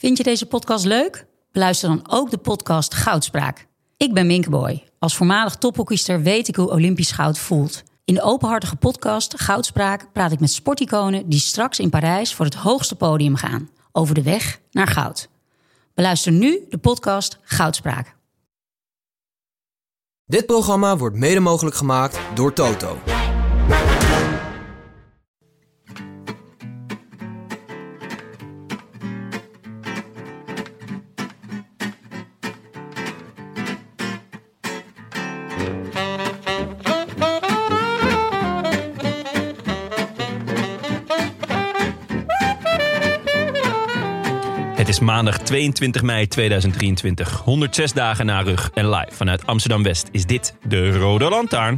Vind je deze podcast leuk? Beluister dan ook de podcast Goudspraak. Ik ben Minke Boy. Als voormalig tophockeyster weet ik hoe Olympisch goud voelt. In de openhartige podcast Goudspraak praat ik met sporticonen die straks in Parijs voor het hoogste podium gaan. Over de weg naar goud. Beluister nu de podcast Goudspraak. Dit programma wordt mede mogelijk gemaakt door Toto. Het is maandag 22 mei 2023, 106 dagen na rug en live vanuit Amsterdam-West is dit de Rode Lantaarn.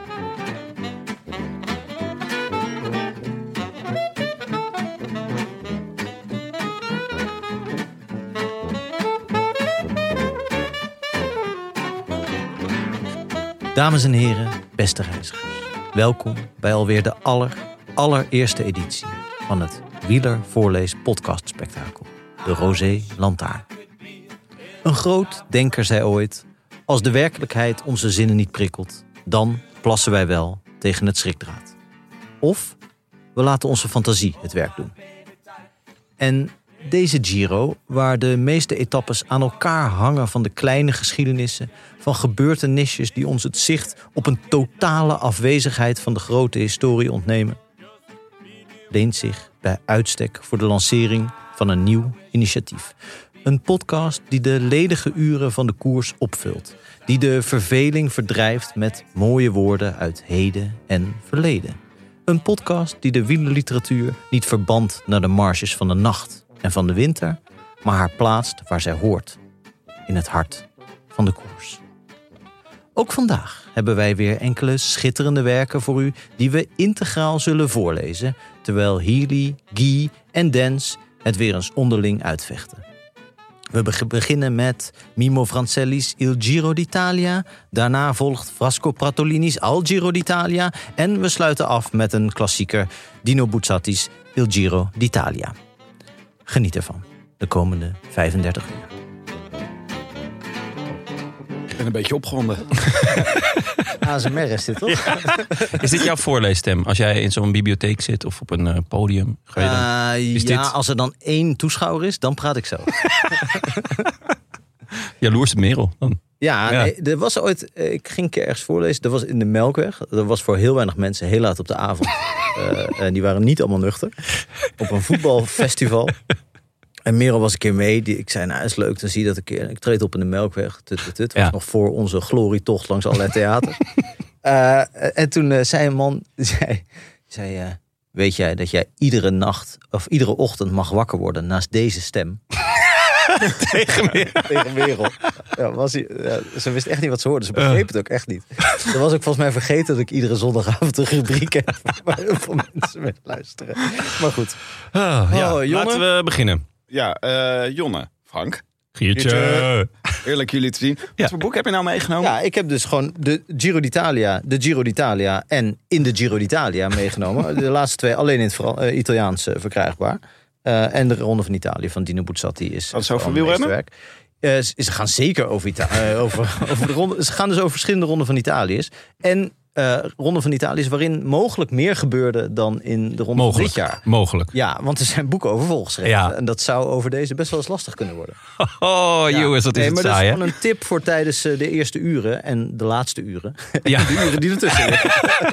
Dames en heren, beste reizigers. Welkom bij alweer de allereerste editie van het Wieler Voorlees podcast spektakel. De Rosé Lantaarn. Een groot denker zei ooit: als de werkelijkheid onze zinnen niet prikkelt, dan plassen wij wel tegen het schrikdraad. Of we laten onze fantasie het werk doen. En deze Giro, waar de meeste etappes aan elkaar hangen van de kleine geschiedenissen, van gebeurtenisjes die ons het zicht op een totale afwezigheid van de grote historie ontnemen, leent zich bij uitstek voor de lancering van een nieuw initiatief. Een podcast die de ledige uren van de koers opvult. Die de verveling verdrijft met mooie woorden uit heden en verleden. Een podcast die de wielerliteratuur niet verbandt naar de marges van de nacht en van de winter, maar haar plaatst waar zij hoort. In het hart van de koers. Ook vandaag hebben wij weer enkele schitterende werken voor u die we integraal zullen voorlezen, terwijl Healy, Guy en Dens het weer eens onderling uitvechten. We beginnen met Mimo Francelli's Il Giro d'Italia. Daarna volgt Vasco Pratolini's Al Giro d'Italia. En we sluiten af met een klassieker, Dino Buzzati's Il Giro d'Italia. Geniet ervan de komende 35 uur. Ik ben een beetje opgewonden. ASMR is dit, toch? Ja. Is dit jouw voorleesstem? Als jij in zo'n bibliotheek zit of op een podium? Ga je dan, is ja, dit... als er dan 1 toeschouwer is, dan praat ik zo. Jaloers de merel dan. Ja, Ja. nee, er was ooit, ik ging een keer ergens voorlezen. Dat was in de Melkweg. Dat was voor heel weinig mensen heel laat op de avond. En die waren niet allemaal nuchter. Op een voetbalfestival. En Merel was een keer mee. Ik zei, nou, is leuk, dan zie je dat een keer. Ik treed op in de Melkweg. Het was nog voor onze glorietocht langs allerlei theaters. En toen zei een man, weet jij dat jij iedere nacht of iedere ochtend mag wakker worden naast deze stem? Tegen Merel. Ja, ze wist echt niet wat ze hoorde. Ze begreep het ook echt niet. Ze was ook volgens mij vergeten dat ik iedere zondagavond een rubriek heb waar heel veel mensen mee luisteren. Maar goed. Jonne. Laten we beginnen. Ja, Jonne, Frank. Giertje. Heerlijk jullie te zien. Wat voor boek heb je nou meegenomen? Ja, ik heb dus gewoon de Giro d'Italia en in de Giro d'Italia meegenomen. De laatste 2 alleen in het Italiaans verkrijgbaar. En de Ronde van Italië van Dino Buzzati is. Wat is over wielrennen? Ze gaan zeker over de ronde. Ze gaan dus over verschillende ronden van Italië's. En Ronde van Italië is waarin mogelijk meer gebeurde dan in de ronde van dit jaar. Mogelijk. Ja, want er zijn boeken over volgeschreven. Ja. En dat zou over deze best wel eens lastig kunnen worden. Jongens, wat is het maar saai, dat is hè? gewoon een tip voor tijdens de eerste uren en de laatste uren. Ja. De uren die ertussen liggen.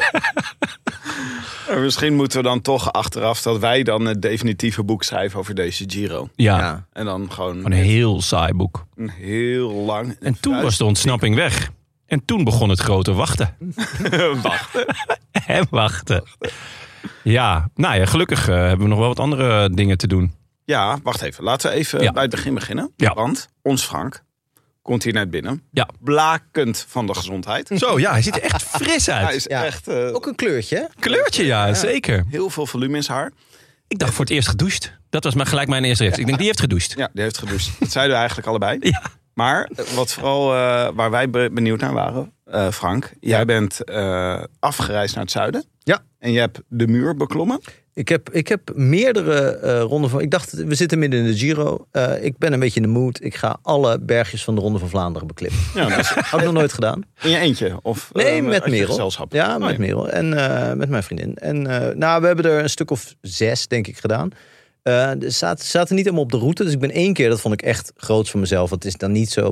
Misschien moeten we dan toch achteraf dat wij dan het definitieve boek schrijven over deze Giro. Ja. En dan gewoon Een heel saai boek. een heel lang... En toen was de ontsnapping weg. En toen begon het grote wachten. Wachten. Ja, nou ja, gelukkig hebben we nog wel wat andere dingen te doen. Ja, wacht even. Laten we even bij het begin beginnen. Ja. Want ons Frank komt hier net binnen. Ja. Blakend van de gezondheid. Zo, ja, hij ziet er echt fris uit. Hij is echt... Ook een kleurtje, hè? Kleurtje, ja, zeker. Heel veel volume in zijn haar. Ik dacht voor het eerst gedoucht. Dat was maar gelijk mijn eerste reactie. Ik denk, die heeft gedoucht. Ja, die heeft gedoucht. Dat zeiden we eigenlijk allebei. Ja. Maar wat vooral waar wij benieuwd naar waren, Frank. Jij bent afgereisd naar het zuiden. Ja. En je hebt de muur beklommen. Ik heb meerdere ronden van... Ik dacht, we zitten midden in de Giro. Ik ben een beetje in de mood. Ik ga alle bergjes van de Ronde van Vlaanderen beklimmen. Ja, Had ik nog nooit gedaan. in je eentje? Of, Nee, met Merel. Gezelschap? Ja, met Merel. En met mijn vriendin. En we hebben er een stuk of 6, denk ik, gedaan. Ze zaten niet helemaal op de route. Dus ik ben 1 keer, dat vond ik echt groots van mezelf. Het is dan niet zo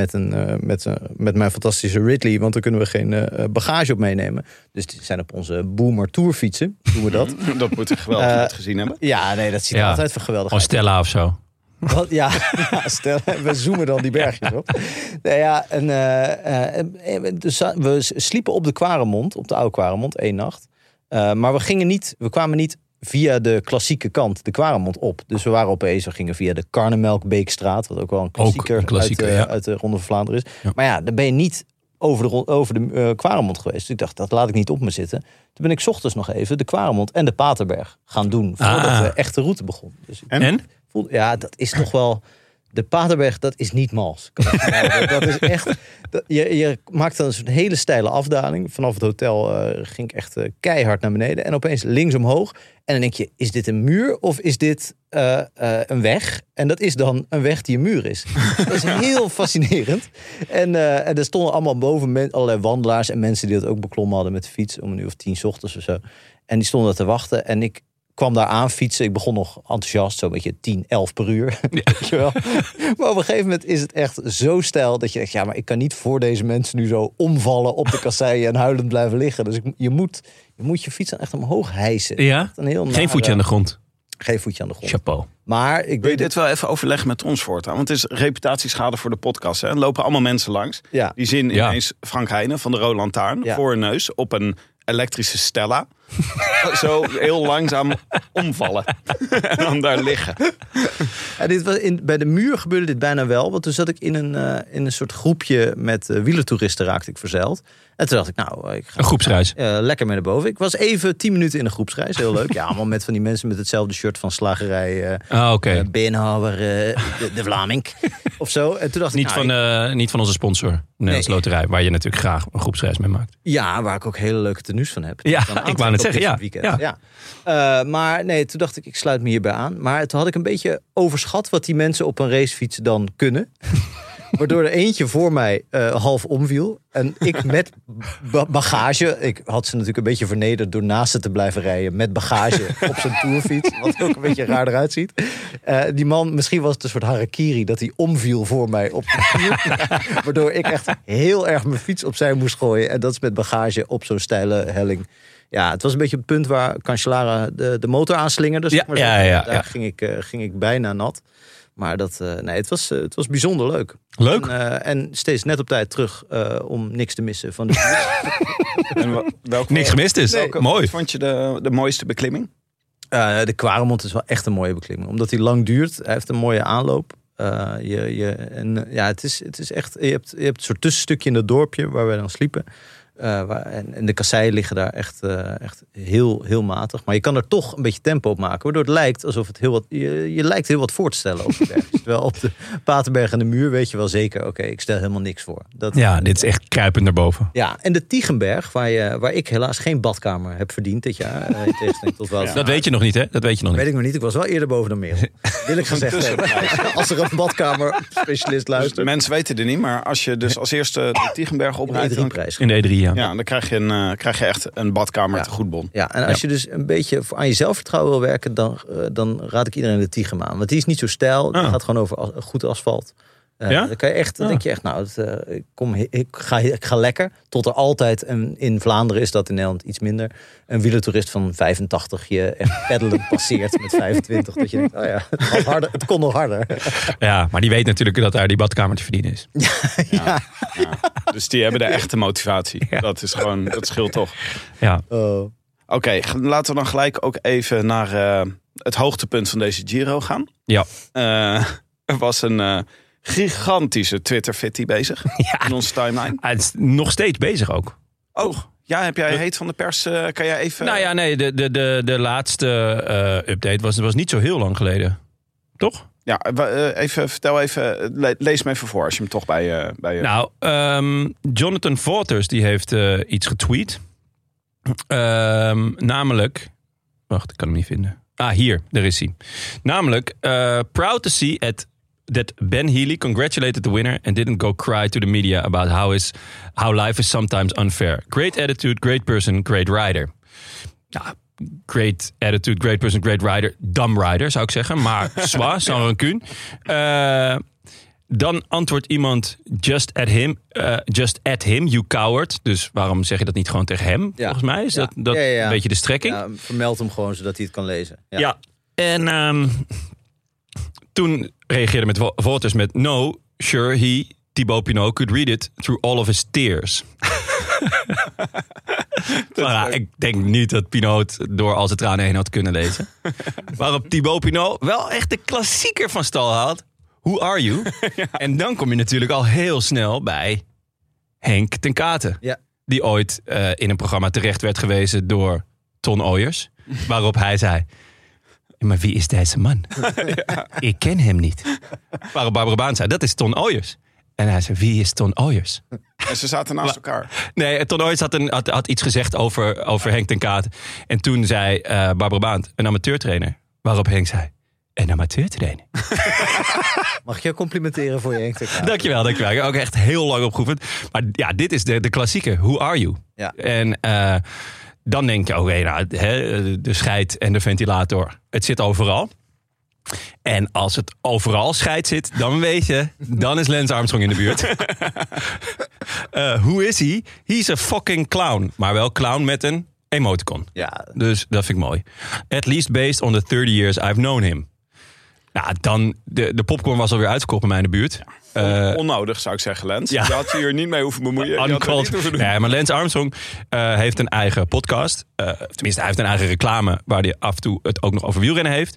met mijn fantastische Ridley. Want daar kunnen we geen bagage op meenemen. Dus die zijn op onze Boomer Tour fietsen. Doen we dat. Dat moet ik geweldig goed gezien hebben. Ja, nee, dat ziet er altijd geweldig Of uit. Stella of zo. Ja, stel, we zoomen dan die bergjes op. Nou ja, dus we sliepen op de Quaremont, op de oude Quaremont, 1 nacht. Maar we kwamen niet via de klassieke kant de Quaremont op. Dus we gingen via de Karnemelkbeekstraat, wat ook wel een klassieker uit de Ronde van Vlaanderen is. Ja. Maar ja, dan ben je niet over de Quaremont geweest. Dus ik dacht, dat laat ik niet op me zitten. Toen ben ik 's ochtends nog even de Quaremont en de Paterberg gaan doen, voordat de echte route begon. Dus En? Ja, dat is toch wel... De Paterberg, dat is niet mals. Dat is echt... Je maakt dan een hele steile afdaling. Vanaf het hotel ging ik echt keihard naar beneden. En opeens links omhoog. En dan denk je, is dit een muur of is dit een weg? En dat is dan een weg die een muur is. Dat is heel fascinerend. En er stonden allemaal boven allerlei wandelaars en mensen die dat ook beklommen hadden met de fiets. Om 10:00 's ochtends of zo. En die stonden te wachten. En ik kwam daar aan fietsen. Ik begon nog enthousiast, zo'n beetje 10, 11 per uur. Ja. Weet je wel. Maar op een gegeven moment is het echt zo steil dat je denkt, ja, maar ik kan niet voor deze mensen nu zo omvallen op de kasseien en huilend blijven liggen. Dus je moet je fiets dan echt omhoog hijsen. Ja? Geen voetje aan de grond. Geen voetje aan de grond. Chapeau. Maar Wil je dit wel even overleggen met ons voortaan? Want het is reputatieschade voor de podcast. Hè? Er lopen allemaal mensen langs. Ja. Die zien ineens Frank Heijnen van de Rode Lantaarn voor hun neus op een elektrische Stella. Zo heel langzaam omvallen. En dan daar liggen. Ja, bij de muur gebeurde dit bijna wel. Want toen zat ik in een soort groepje met wielertoeristen, raakte ik verzeild. En toen dacht ik, ik ga een groepsreis. Lekker mee naar boven. Ik was even 10 minuten in een groepsreis. Heel leuk. Ja, allemaal met van die mensen met hetzelfde shirt van slagerij. Beenhouwer, de Vlaming. Of zo. En toen dacht niet van onze sponsor, Nederlands Loterij. Waar je natuurlijk graag een groepsreis mee maakt. Ja, waar ik ook hele leuke tenues van heb. Ja, ik wou net zeggen, ja. Maar nee, toen dacht ik sluit me hierbij aan. Maar toen had ik een beetje overschat wat die mensen op een racefiets dan kunnen. Waardoor er eentje voor mij half omviel. En ik met bagage... Ik had ze natuurlijk een beetje vernederd door naast ze te blijven rijden. Met bagage op zijn tourfiets. Wat ook een beetje raar eruit ziet. Die man, misschien was het een soort harakiri... dat hij omviel voor mij op de fiets. Waardoor ik echt heel erg mijn fiets opzij moest gooien. En dat is met bagage op zo'n steile helling. Ja, het was een beetje het punt waar Cancellara de motor aanslingerde. Dus daar ging ik bijna nat. Maar het was bijzonder leuk. Leuk. En steeds net op tijd terug om niks te missen van de niks gemist is. Mooi. Vond je de mooiste beklimming? De Quaremont is wel echt een mooie beklimming. Omdat hij lang duurt. Hij heeft een mooie aanloop. Het is echt... Je hebt een soort tussenstukje in het dorpje waar wij dan sliepen. En de kasseien liggen daar echt heel, heel matig. Maar je kan er toch een beetje tempo op maken. Waardoor het lijkt alsof het je lijkt heel wat voor te stellen op de berg. Terwijl op de Paterberg en de muur weet je wel zeker... oké, ik stel helemaal niks voor. Dit is echt kruipend naar boven. Ja, en de Tigenberg, waar ik helaas geen badkamer heb verdiend dit jaar. In tegenstelling tot wel. Dat weet je nog niet, hè? Dat weet ik nog niet. Ik was wel eerder boven dan Merel. Wil ik gezegd hebben. Als er een badkamerspecialist luistert. Dus mensen weten het niet, maar als je dus als eerste de Tigenberg oprijdt... In de E3, ja, dan krijg je echt een badkamer te goedbon. Ja, en als je dus een beetje aan je zelfvertrouwen wil werken... dan raad ik iedereen de Tigem aan. Want die is niet zo steil. Die gaat gewoon over goed asfalt. Dan kan je echt, dan denk je echt, ik ga lekker. Tot er altijd, in Vlaanderen is dat in Nederland iets minder... een wielertoerist van 85 je echt peddelend passeert met 25. Dat je denkt, het kon nog harder. Ja, maar die weet natuurlijk dat daar die badkamer te verdienen is. Ja. Dus die hebben de echte motivatie. Ja. Dat scheelt toch. Ja. Oké, laten we dan gelijk ook even naar het hoogtepunt van deze Giro gaan. Ja. Er was een... gigantische Twitter-fitty bezig in onze timeline. Het is nog steeds bezig ook. Oh, ja, heb jij heet van de pers? Kan jij even... Nou ja, nee, de laatste update was niet zo heel lang geleden. Toch? Ja, vertel even, lees me even voor als je hem toch bij je... Nou, Jonathan Vaughters die heeft iets getweet. Namelijk, Wacht, ik kan hem niet vinden. Hier, daar is hij. Namelijk, proud to see that Ben Healy congratulated the winner and didn't go cry to the media about how life is sometimes unfair. Great attitude, great person, great rider. Ja, great attitude, great person, great rider. Dumb rider, zou ik zeggen. Maar sans rancune. Dan antwoordt iemand just at him, you coward. Dus waarom zeg je dat niet gewoon tegen hem? Ja. Volgens mij is dat een beetje de strekking. Ja, vermeld hem gewoon zodat hij het kan lezen. Ja. En toen reageerde met Wolters met no, sure Thibaut Pinot could read it through all of his tears. Ik denk niet dat Pinot door al zijn tranen heen had kunnen lezen. Waarop Thibaut Pinot wel echt de klassieker van stal haalt. Who are you? Ja. En dan kom je natuurlijk al heel snel bij Henk ten Kate. Ja. Die ooit in een programma terecht werd gewezen door Ton Ooyers. Waarop hij zei, maar wie is deze man? Ja. Ik ken hem niet. Waarop Barbara Baan zei, dat is Ton Ooyers. En hij zei, wie is Ton Ooyers? En ze zaten naast elkaar. Nee, Ton Ooyers had iets gezegd over Henk ten Kate. En toen zei Barbara Baan, een amateurtrainer. Waarop Henk zei, een amateurtrainer. Mag ik jou complimenteren voor je Henk ten Kate? Dankjewel. Ik heb ook echt heel lang opgeoefend. Maar ja, dit is de klassieke. Who are you? Ja. En dan denk je, de scheid en de ventilator. Het zit overal. En als het overal scheid zit, dan weet je, dan is Lance Armstrong in de buurt. Hoe is hij? He's a fucking clown. Maar wel clown met een emoticon. Ja. Dus dat vind ik mooi. At least based on the 30 years I've known him. Nou, dan, de popcorn was alweer uitverkocht bij mij in de buurt. Onnodig, zou ik zeggen, Lance. Ja. Je had hier niet mee hoeven bemoeien. Nee, maar Lance Armstrong heeft een eigen podcast. Tenminste, hij heeft een eigen reclame waar hij af en toe het ook nog over wielrennen heeft.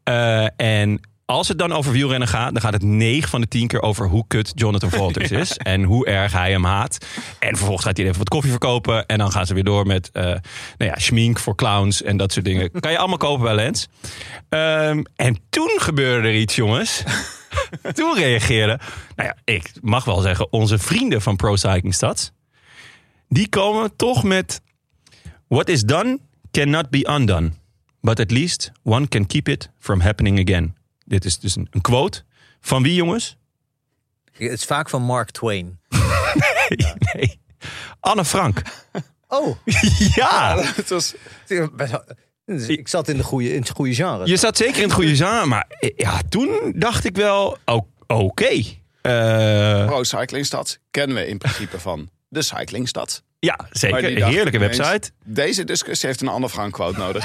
En als het dan over wielrennen gaat, dan gaat het 9 van de 10 keer over hoe kut Jonathan Wolters is. En hoe erg hij hem haat. En vervolgens gaat hij even wat koffie verkopen. En dan gaan ze weer door met schmink voor clowns en dat soort dingen. Kan je allemaal kopen bij Lance. En toen gebeurde er iets, jongens. Toen reageerden, ik mag wel zeggen, onze vrienden van Pro Cycling Stats. Die komen toch met, what is done cannot be undone. But at least one can keep it from happening again. Dit is dus een quote. Van wie, jongens? Het is vaak van Mark Twain. Nee. Anne Frank. Oh. Ja. Het was... Ik zat in het goede genre. Je zat zeker in het goede genre. Maar toen dacht ik wel, oké. Pro Cycling Stats kennen we in principe van de Cycling Stats. Ja, zeker. Een heerlijke website. Deze discussie heeft een Anne Frank quote nodig.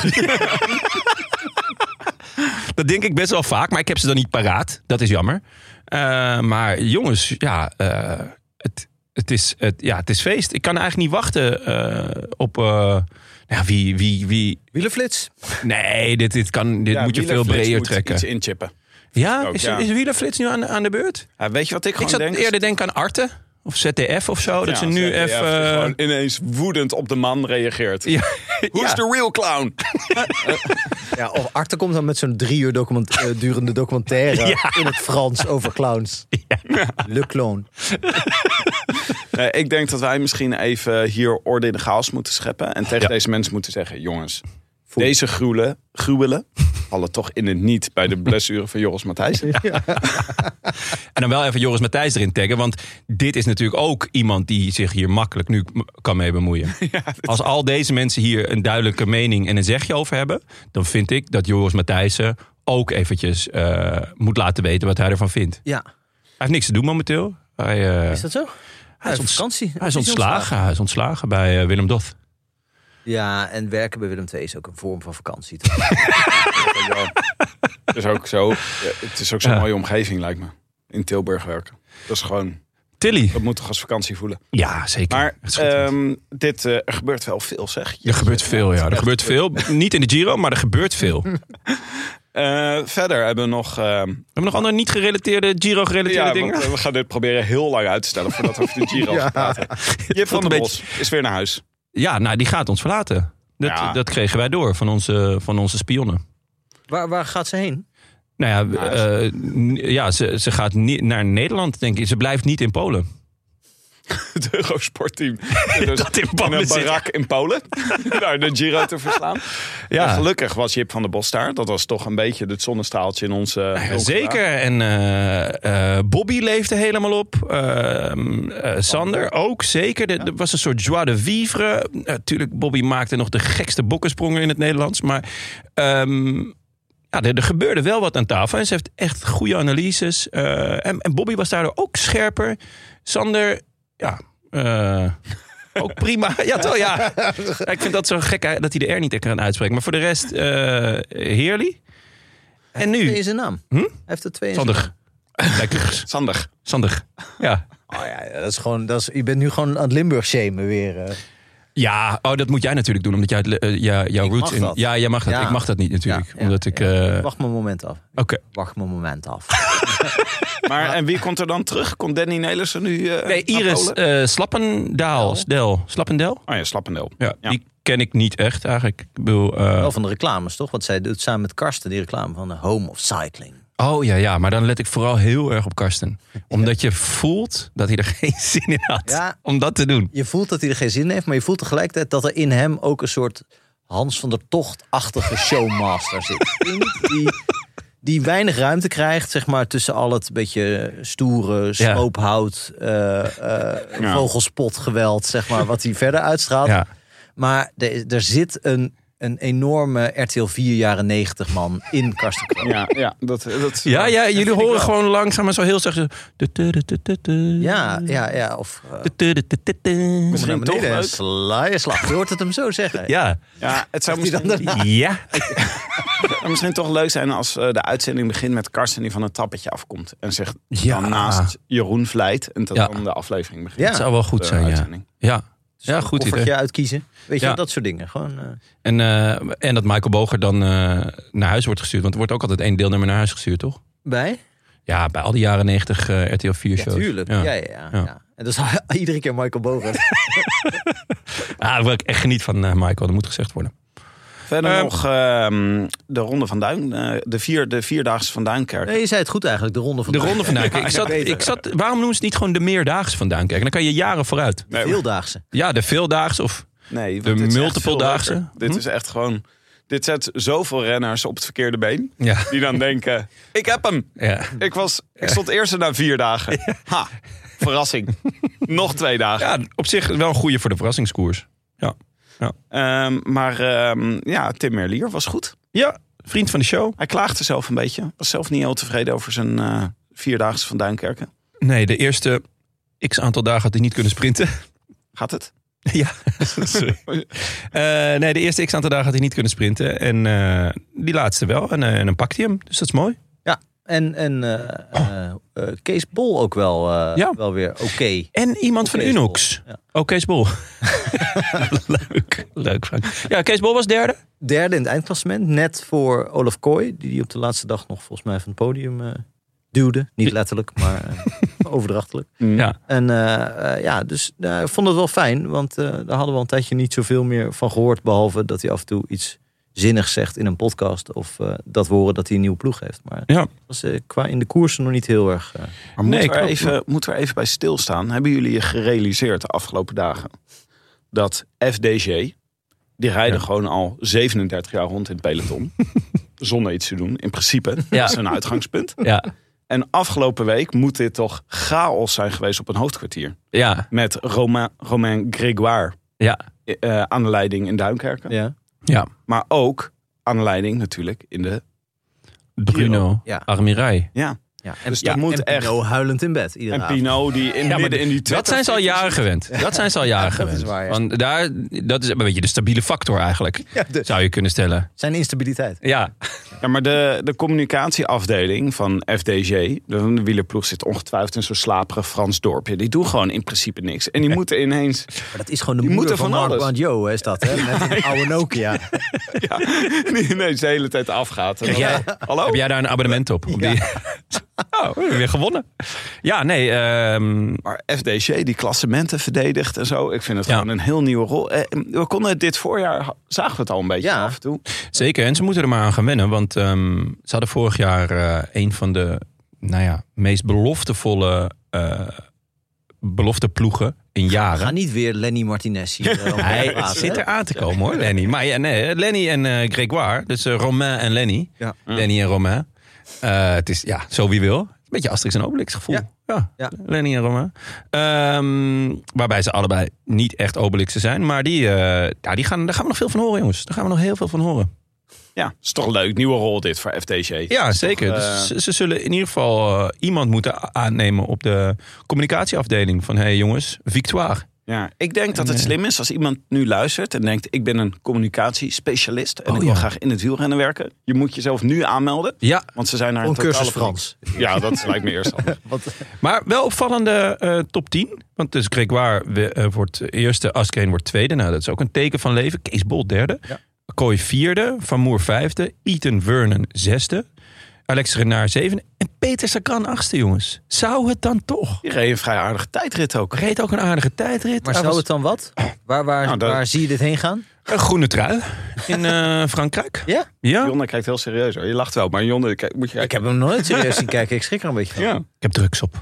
Dat denk ik best wel vaak, maar ik heb ze dan niet paraat. Dat is jammer. Maar jongens, het is feest. Ik kan eigenlijk niet wachten op... wie... Wielerflits? Nee, dit moet je veel breder trekken. Iets inchippen. Ja, is Wielerflits nu aan de beurt? Ja, weet je wat ik zat denk? Eerder denken aan Arte. Of ZDF of zo. Dat ze nu ZDF even... gewoon ineens woedend op de man reageert. Ja. Who's the real clown? Of Arte komt dan met zo'n 3 uur durende documentaire in het Frans over clowns. Ja. Le clown. Ik denk dat wij misschien even hier orde in de chaos moeten scheppen. En tegen deze mensen moeten zeggen, jongens, deze gruwelen vallen toch in het niet bij de blessure van Joris Matthijssen. Ja. En dan wel even Joris Matthijs erin taggen. Want dit is natuurlijk ook iemand die zich hier makkelijk nu kan mee bemoeien. Ja, als al deze mensen hier een duidelijke mening en een zegje over hebben, dan vind ik dat Joris Matthijssen ook eventjes moet laten weten wat hij ervan vindt. Ja. Hij heeft niks te doen momenteel. Is dat zo? Hij is op vakantie. Hij is ontslagen bij Willem Doth. Ja, en werken bij Willem II is ook een vorm van vakantie. Het is ook zo'n mooie omgeving, lijkt me. In Tilburg werken. Dat is gewoon... Tilly. Dat moet toch als vakantie voelen. Ja, zeker. Maar er gebeurt wel veel, zeg. Er gebeurt veel, ja. Er gebeurt veel. Niet in de Giro, maar er gebeurt veel. Verder hebben we nog... Hebben we nog andere niet gerelateerde, Giro-gerelateerde dingen? We gaan dit proberen heel lang uit te stellen voordat we over de Giro gaan praten. Jip van der Bos is weer naar huis. Ja, die gaat ons verlaten. Dat kregen wij door van onze spionnen. Waar gaat ze heen? Nou ja, ze gaat niet naar Nederland, denk ik. Ze blijft niet in Polen. Het Eurosportteam. Dus dat in een barak in Polen. Daar de Giro te verslaan. Ja. Gelukkig was Jip van der Bos daar. Dat was toch een beetje het zonnestraaltje in onze... zeker. En Bobby leefde helemaal op. Sander ook, zeker. Er was een soort joie de vivre. Natuurlijk, Bobby maakte nog de gekste bokkensprongen in het Nederlands. Maar... er gebeurde wel wat aan tafel. En ze heeft echt goede analyses. En Bobby was daardoor ook scherper. Sander, ook prima. Ja, toch? Ja. Ik vind dat zo gek dat hij de R niet echt kan uitspreken. Maar voor de rest, heerlijk. En nu? Hij heeft zijn naam. Hij heeft er 2 in zijn naam. Lekker. Sander. Ja. Oh ja, dat is gewoon... je bent nu gewoon aan het Limburg-shamen weer. Ja, dat moet jij natuurlijk doen, omdat jij jouw roots in... Ja, jij mag dat. Ja. Ik mag dat niet natuurlijk. Omdat ik... Wacht mijn moment af. Oké. Wacht mijn moment af. Maar en wie komt er dan terug? Komt Danny Nelissen nu nee, Iris Slappendel. Slappendel? Oh ja, Slappendel. Ja, die ken ik niet echt eigenlijk. Ik bedoel, wel van de reclames, toch? Want zij doet samen met Karsten die reclame van de Home of Cycling. Oh ja, maar dan let ik vooral heel erg op Karsten. Omdat je voelt dat hij er geen zin in had om dat te doen. Je voelt dat hij er geen zin in heeft, maar je voelt tegelijkertijd dat er in hem ook een soort Hans van der Tocht-achtige showmaster zit. Die weinig ruimte krijgt, zeg maar, tussen al het beetje stoere, sloophout, vogelspotgeweld, zeg maar, wat hij verder uitstraalt. Ja. Maar er zit een enorme RTL 4 jaren 90 man in Karsten Kroon. Jullie horen gewoon langzaam maar zo heel zeggen. Ja. Of kom naar beneden en sla je slag. Je hoort het hem zo zeggen. Ja, het zou misschien toch leuk zijn als de uitzending begint met Karsten die van een tappetje afkomt. En zich dan naast Jeroen vlijt en dan de aflevering begint. Ja. Het zou wel goed zijn, ja. Ja, goed idee. Uitkiezen. Weet je, dat soort dingen. Gewoon, En dat Michael Boger dan naar huis wordt gestuurd. Want er wordt ook altijd 1 deelnemer naar huis gestuurd, toch? Bij? Ja, bij al die jaren 90 RTL 4 shows. Tuurlijk. Ja. En dat is iedere keer Michael Boger. Daar wil ik echt geniet van Michael. Dat moet gezegd worden. Verder nog de Ronde van Duin. De vierdaagse van Duinkerken. Nee, je zei het goed eigenlijk. De Ronde van Duinkerken. Ik zat, waarom noemen ze het niet gewoon de meerdaagse van Duinkerken? Dan kan je jaren vooruit. De veeldaagse. Ja, de veeldaagse of de multiple-daagse. Dit is echt gewoon... Dit zet zoveel renners op het verkeerde been. Ja. Die dan denken, ik heb hem. Ja. Ik stond eerst na 4 dagen. Ja. Ha, verrassing. Nog 2 dagen. Ja, op zich wel een goeie voor de verrassingskoers. Ja. Tim Merlier was goed. Ja, vriend van de show. Hij klaagde zelf een beetje. Was zelf niet heel tevreden over zijn 4-daagse van Duinkerken. Nee, de eerste x aantal dagen had hij niet kunnen sprinten. Gaat het? Ja, sorry. De eerste x aantal dagen had hij niet kunnen sprinten. En die laatste wel. En dan pakt hij hem. Dus dat is mooi. Ja, en Kees Bol ook wel weer oké. En iemand van Unox. Ja. Oh, Kees Bol. Leuk Frank. Ja, Kees Bol was derde. Derde in het eindklassement. Net voor Olaf Kooi. Die op de laatste dag nog volgens mij van het podium duwde. Niet letterlijk, maar overdrachtelijk. Ja. En dus ik vond het wel fijn. Want daar hadden we al een tijdje niet zoveel meer van gehoord. Behalve dat hij af en toe iets zinnig zegt in een podcast. Of dat we horen dat hij een nieuwe ploeg heeft. Maar dat was qua in de koersen nog niet heel erg... Maar moeten we even bij stilstaan. Hebben jullie je gerealiseerd de afgelopen dagen? Dat FDG, die rijden gewoon al 37 jaar rond in het peloton. Zonder iets te doen, in principe. Dat is een uitgangspunt. Ja. En afgelopen week moet dit toch chaos zijn geweest op een hoofdkwartier. Ja. Met Romain Grégoire aan de leiding in Duinkerken. Ja. Maar ook aan de leiding natuurlijk in de Bruno Armirail. Ja. En, dus dat moet echt Pino huilend in bed. En Pino die midden in die dat zijn ze al jaren gewend. Dat is waar, want dat is een beetje de stabiele factor eigenlijk. Zou je kunnen stellen. Zijn instabiliteit. Ja. Maar de communicatieafdeling van FDG, de wielerploeg, zit ongetwijfeld in zo'n slaperig Frans dorpje. Die doen gewoon in principe niks. En die moeten ineens... Maar dat is gewoon de moeder van Marc Banjo, is dat, hè? Met een oude Nokia. Die ineens de hele tijd afgaat. Hallo? Heb jij daar een abonnement op? We hebben weer gewonnen. Ja, nee. Maar FDG die klassementen verdedigt en zo. Ik vind het gewoon een heel nieuwe rol. We konden het dit voorjaar, zagen we het al een beetje af en toe. Zeker, en ze moeten er maar aan gaan wennen. Want ze hadden vorig jaar een van de meest beloftevolle belofte ploegen in jaren. Ga niet weer Lenny Martinez hier. Hij zit er aan te komen hoor, Lenny. Maar ja, nee, Lenny en Grégoire. Dus Romain en Lenny. Ja. Lenny en Romain. Het is zo wie wil. Een beetje Asterix en Obelix gevoel. Ja. Lenny en Romain. Waarbij ze allebei niet echt Obelixen zijn. Maar daar gaan we nog veel van horen, jongens. Daar gaan we nog heel veel van horen. Ja, is toch een leuk nieuwe rol dit voor FDG. Ja, zeker. Dus ze zullen in ieder geval iemand moeten aannemen op de communicatieafdeling. Van, hey jongens, victoire. Ja, ik denk dat het slim is als iemand nu luistert en denkt... ik ben een communicatiespecialist en ik wil graag in het wielrennen werken. Je moet jezelf nu aanmelden. Ja. Want ze zijn naar een cursus Frans. Ja, dat lijkt me eerst handig. Maar wel opvallende top 10. Want dus Grégoire wordt eerste, Askreen wordt tweede. Nou, dat is ook een teken van leven. Kees Bol derde. Ja. Kooi vierde, Van Moer vijfde, Ethan Vernon zesde, Alex Renard zevende en Peter Sagan achtste, jongens. Zou het dan toch? Die reed een vrij aardige tijdrit ook. Reed ook een aardige tijdrit. Maar zou het dan wat? Waar zie je dit heen gaan? Een groene trui in Frankrijk. Ja? Jonne kijkt heel serieus hoor. Je lacht wel, maar Jonne, moet je kijken. Ik heb hem nooit serieus zien kijken. Ik schrik er een beetje van. Ja. Ik heb drugs op.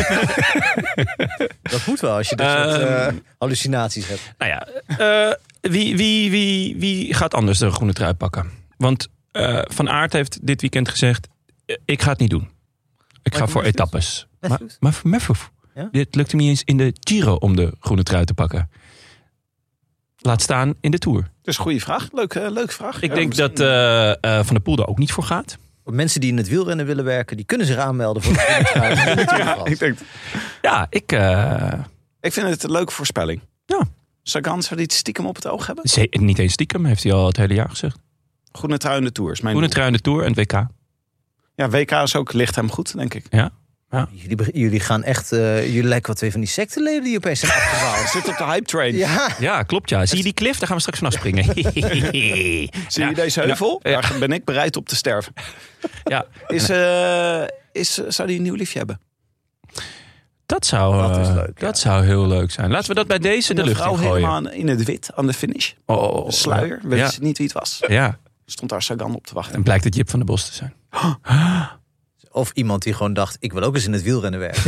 Dat moet wel als je dit soort hallucinaties hebt. Nou ja, wie gaat anders de groene trui pakken? Want Van Aert heeft dit weekend gezegd... ik ga het niet doen. Ik ga voor etappes. Maar voor Matthews, dit lukt hem niet eens in de Giro om de groene trui te pakken. Laat staan in de Tour. Dat is een goede vraag. Leuke vraag. Ik denk dat Van der Poel er ook niet voor gaat. Mensen die in het wielrennen willen werken... die kunnen zich aanmelden voor de groene trui. Ik vind het een leuke voorspelling. Ja. Sagan, zou die het stiekem op het oog hebben? Niet eens stiekem, heeft hij al het hele jaar gezegd. Groene trui in de Tour is mijn Groene trui in de Tour en het WK. Ja, WK is ook, ligt hem goed, denk ik. Ja. Jullie gaan echt... jullie lijken wat twee van die secteleden die opeens zijn afgehaald. Zit op de hype train. Ja, klopt ja. Zie je die cliff? Daar gaan we straks vanaf springen. Zie je deze heuvel? Ja. Daar ben ik bereid op te sterven. Ja. Zou die een nieuw liefje hebben? Dat zou heel leuk zijn. Laten we dat bij deze de lucht in gooien. Helemaal in het wit aan de finish. De sluier. We wisten niet wie het was. Ja. Stond daar Sagan op te wachten. En blijkt het Jip van der Bos te zijn. Of iemand die gewoon dacht, ik wil ook eens in het wielrennen werken.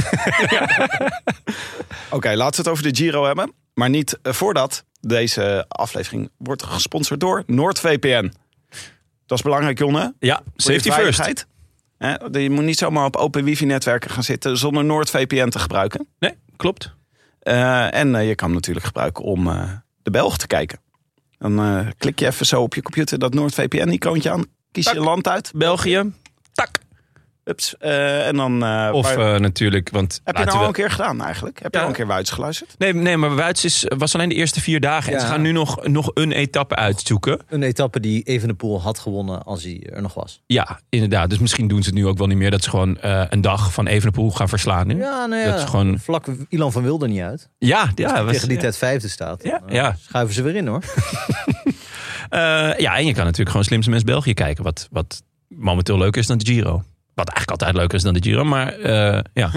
Oké, laten we het over de Giro hebben. Maar niet voordat deze aflevering wordt gesponsord door NordVPN. Dat is belangrijk, Jonne. Ja, safety first. Je moet niet zomaar op open wifi-netwerken gaan zitten zonder NordVPN te gebruiken. Nee, klopt. En je kan hem natuurlijk gebruiken om de Belg te kijken. Dan klik je even zo op je computer dat NordVPN-icoontje aan. Kies je land uit. België. Tak. Ups. En dan... natuurlijk, want... Heb je nou al een keer gedaan eigenlijk? Heb je al een keer Wuits geluisterd? Nee, maar Wuits was alleen de eerste 4 dagen. En ze gaan nu nog een etappe uitzoeken. Een etappe die Evenepoel had gewonnen als hij er nog was. Ja, inderdaad. Dus misschien doen ze het nu ook wel niet meer. Dat ze gewoon een dag van Evenepoel gaan verslaan nu. Ja, dat is gewoon... vlak Ilan van Wilder niet uit. Ja. Tegen die tijd 5e staat. Ja. Schuiven ze weer in hoor. En je kan natuurlijk gewoon Slimste Mens België kijken. Wat momenteel leuker is dan de Giro. Wat eigenlijk altijd leuker is dan de Giro, maar ja.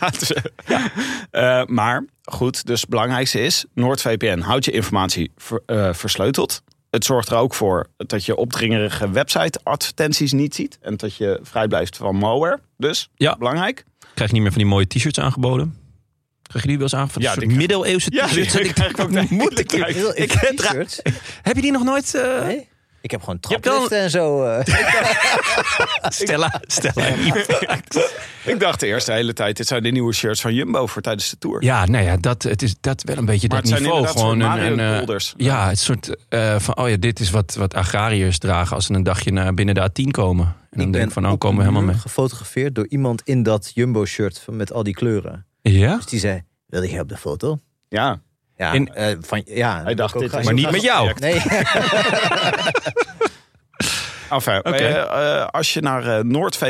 Maar goed, dus het belangrijkste is... NordVPN houdt je informatie versleuteld. Het zorgt er ook voor dat je opdringerige website-advertenties niet ziet. En dat je vrij blijft van malware. Dus, belangrijk. Krijg je niet meer van die mooie t-shirts aangeboden? Krijg je die wel eens aan? Van een soort middeleeuwse t-shirts? Ja, die krijg ik ook t-shirts. Heb je die nog nooit... Nee? Ik heb gewoon trapliften en zo. Stella. Ik dacht de eerste hele tijd, dit zijn de nieuwe shirts van Jumbo voor tijdens de Tour. Ja, nou ja, het is dat wel een beetje maar dat niveau. Gewoon een ja, het soort van, dit is wat agrariërs dragen als ze een dagje binnen de A10 komen. En dan denk ik van, komen we helemaal mee. Gefotografeerd door iemand in dat Jumbo-shirt met al die kleuren. Ja? Dus die zei, wil je op de foto? Ja. Ja, hij dacht dit, maar niet met jou. Nee. Als je naar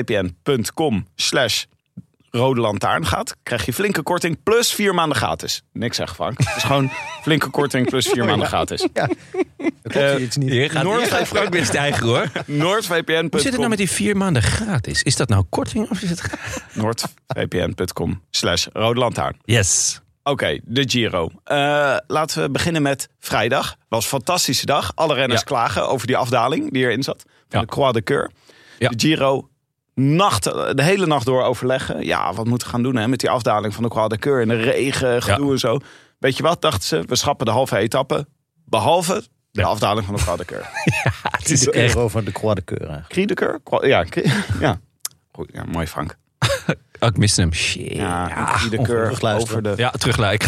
noordvpn.com/rode lantaarn gaat, krijg je flinke korting plus 4 maanden gratis. Niks zeg, Frank. Het is gewoon flinke korting plus 4 maanden gratis. Ja. Dat iets niet. Hier gaat Frank weer stijgen hoor. NordVPN.com. Hoe zit het nou met die 4 maanden gratis? Is dat nou korting of is het noordvpn.com/rode lantaarn. Yes. Oké, de Giro. Laten we beginnen met vrijdag. Was een fantastische dag. Alle renners klagen over die afdaling die erin zat. Van de Croix de Coeur. Ja. De Giro de hele nacht door overleggen. Ja, wat moeten we gaan doen met die afdaling van de Croix de Keur in de regen, gedoe en zo. Weet je wat, dachten ze? We schrappen de halve etappe. Behalve de afdaling van de Croix de Keur. Het is echt over de Croix de Keur. Croix de Keur? Ja. Goed, ja, mooi Frank. Ik miste hem. Shit. Ja, de Keur over de... Ja, terugluik.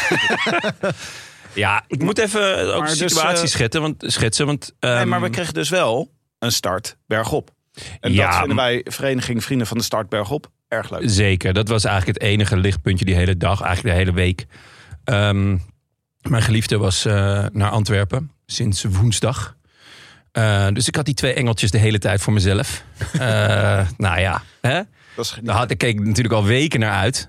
Ja, ik moet even ook de situatie schetsen. Want, nee, maar we kregen dus wel een start bergop. En dat vinden wij, Vereniging Vrienden van de Start Bergop, erg leuk. Zeker, dat was eigenlijk het enige lichtpuntje die hele dag, eigenlijk de hele week. Mijn geliefde was naar Antwerpen sinds woensdag. Dus ik had die 2 engeltjes de hele tijd voor mezelf. Nou ja, hè? Daar keek ik natuurlijk al weken naar uit.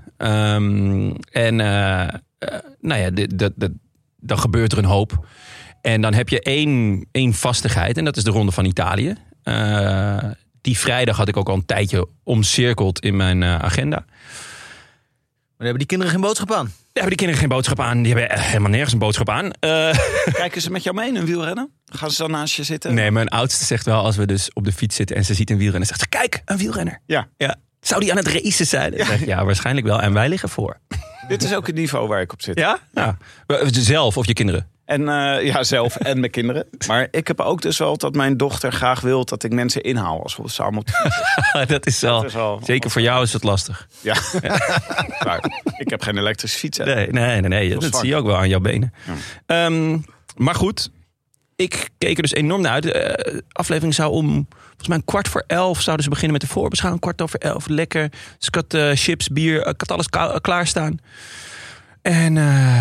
Dan gebeurt er een hoop. En dan heb je één vastigheid. En dat is de Ronde van Italië. Die vrijdag had ik ook al een tijdje omcirkeld in mijn agenda. Maar hebben die kinderen geen boodschap aan? Die hebben helemaal nergens een boodschap aan. Kijken ze met jou mee in een wielrennen? Gaan ze dan naast je zitten? Nee, mijn oudste zegt wel, als we dus op de fiets zitten en ze ziet een wielrenner, zegt ze, kijk, een wielrenner. Ja. Zou die aan het racen zijn? Ja, waarschijnlijk wel. En wij liggen voor. Dit is ook het niveau waar ik op zit. Ja? Zelf of je kinderen? En zelf en mijn kinderen. Maar ik heb ook dus wel dat mijn dochter graag wil dat ik mensen inhaal als we samen op de fiets. Dat is wel zeker voor jou is het lastig. Ja. Maar ik heb geen elektrische fiets. Hè. Nee. Dat zie je ook wel aan jouw benen. Ja. Maar goed, ik keek er dus enorm naar uit. De aflevering zou om, volgens mij 11:15 zouden ze beginnen met de voorbeschouwing. 11:15, lekker. Dus ik had chips, bier, ik had alles klaarstaan. En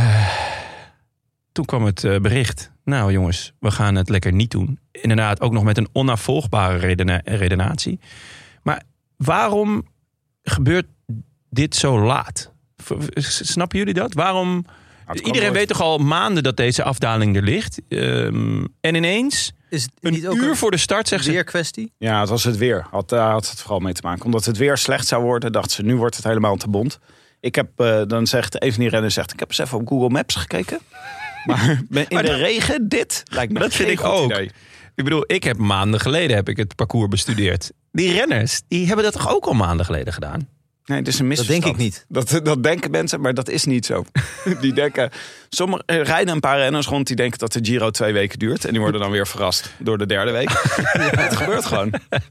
toen kwam het bericht. Nou jongens, we gaan het lekker niet doen. Inderdaad, ook nog met een onafvolgbare redenatie. Maar waarom gebeurt dit zo laat? Snappen jullie dat? Waarom? Iedereen weet toch al maanden dat deze afdaling er ligt. En ineens, is het een niet ook uur voor de start, zegt ze... Weerkwestie? Ja, het was het weer. Had het vooral mee te maken. Omdat het weer slecht zou worden, dachten ze, nu wordt het helemaal te bont. Ik heb, dan zegt een van die renners, ik heb eens even op Google Maps gekeken. Maar in de regen, dit lijkt me dat vind ik ook. Idee. Ik bedoel, ik heb maanden geleden het parcours bestudeerd. Die renners, die hebben dat toch ook al maanden geleden gedaan? Nee, het is een misverstand. Dat denk ik niet. Dat denken mensen, maar dat is niet zo. Die denken, rijden een paar renners rond die denken dat de Giro 2 weken duurt. En die worden dan weer verrast door de 3e week. Het gebeurt gewoon.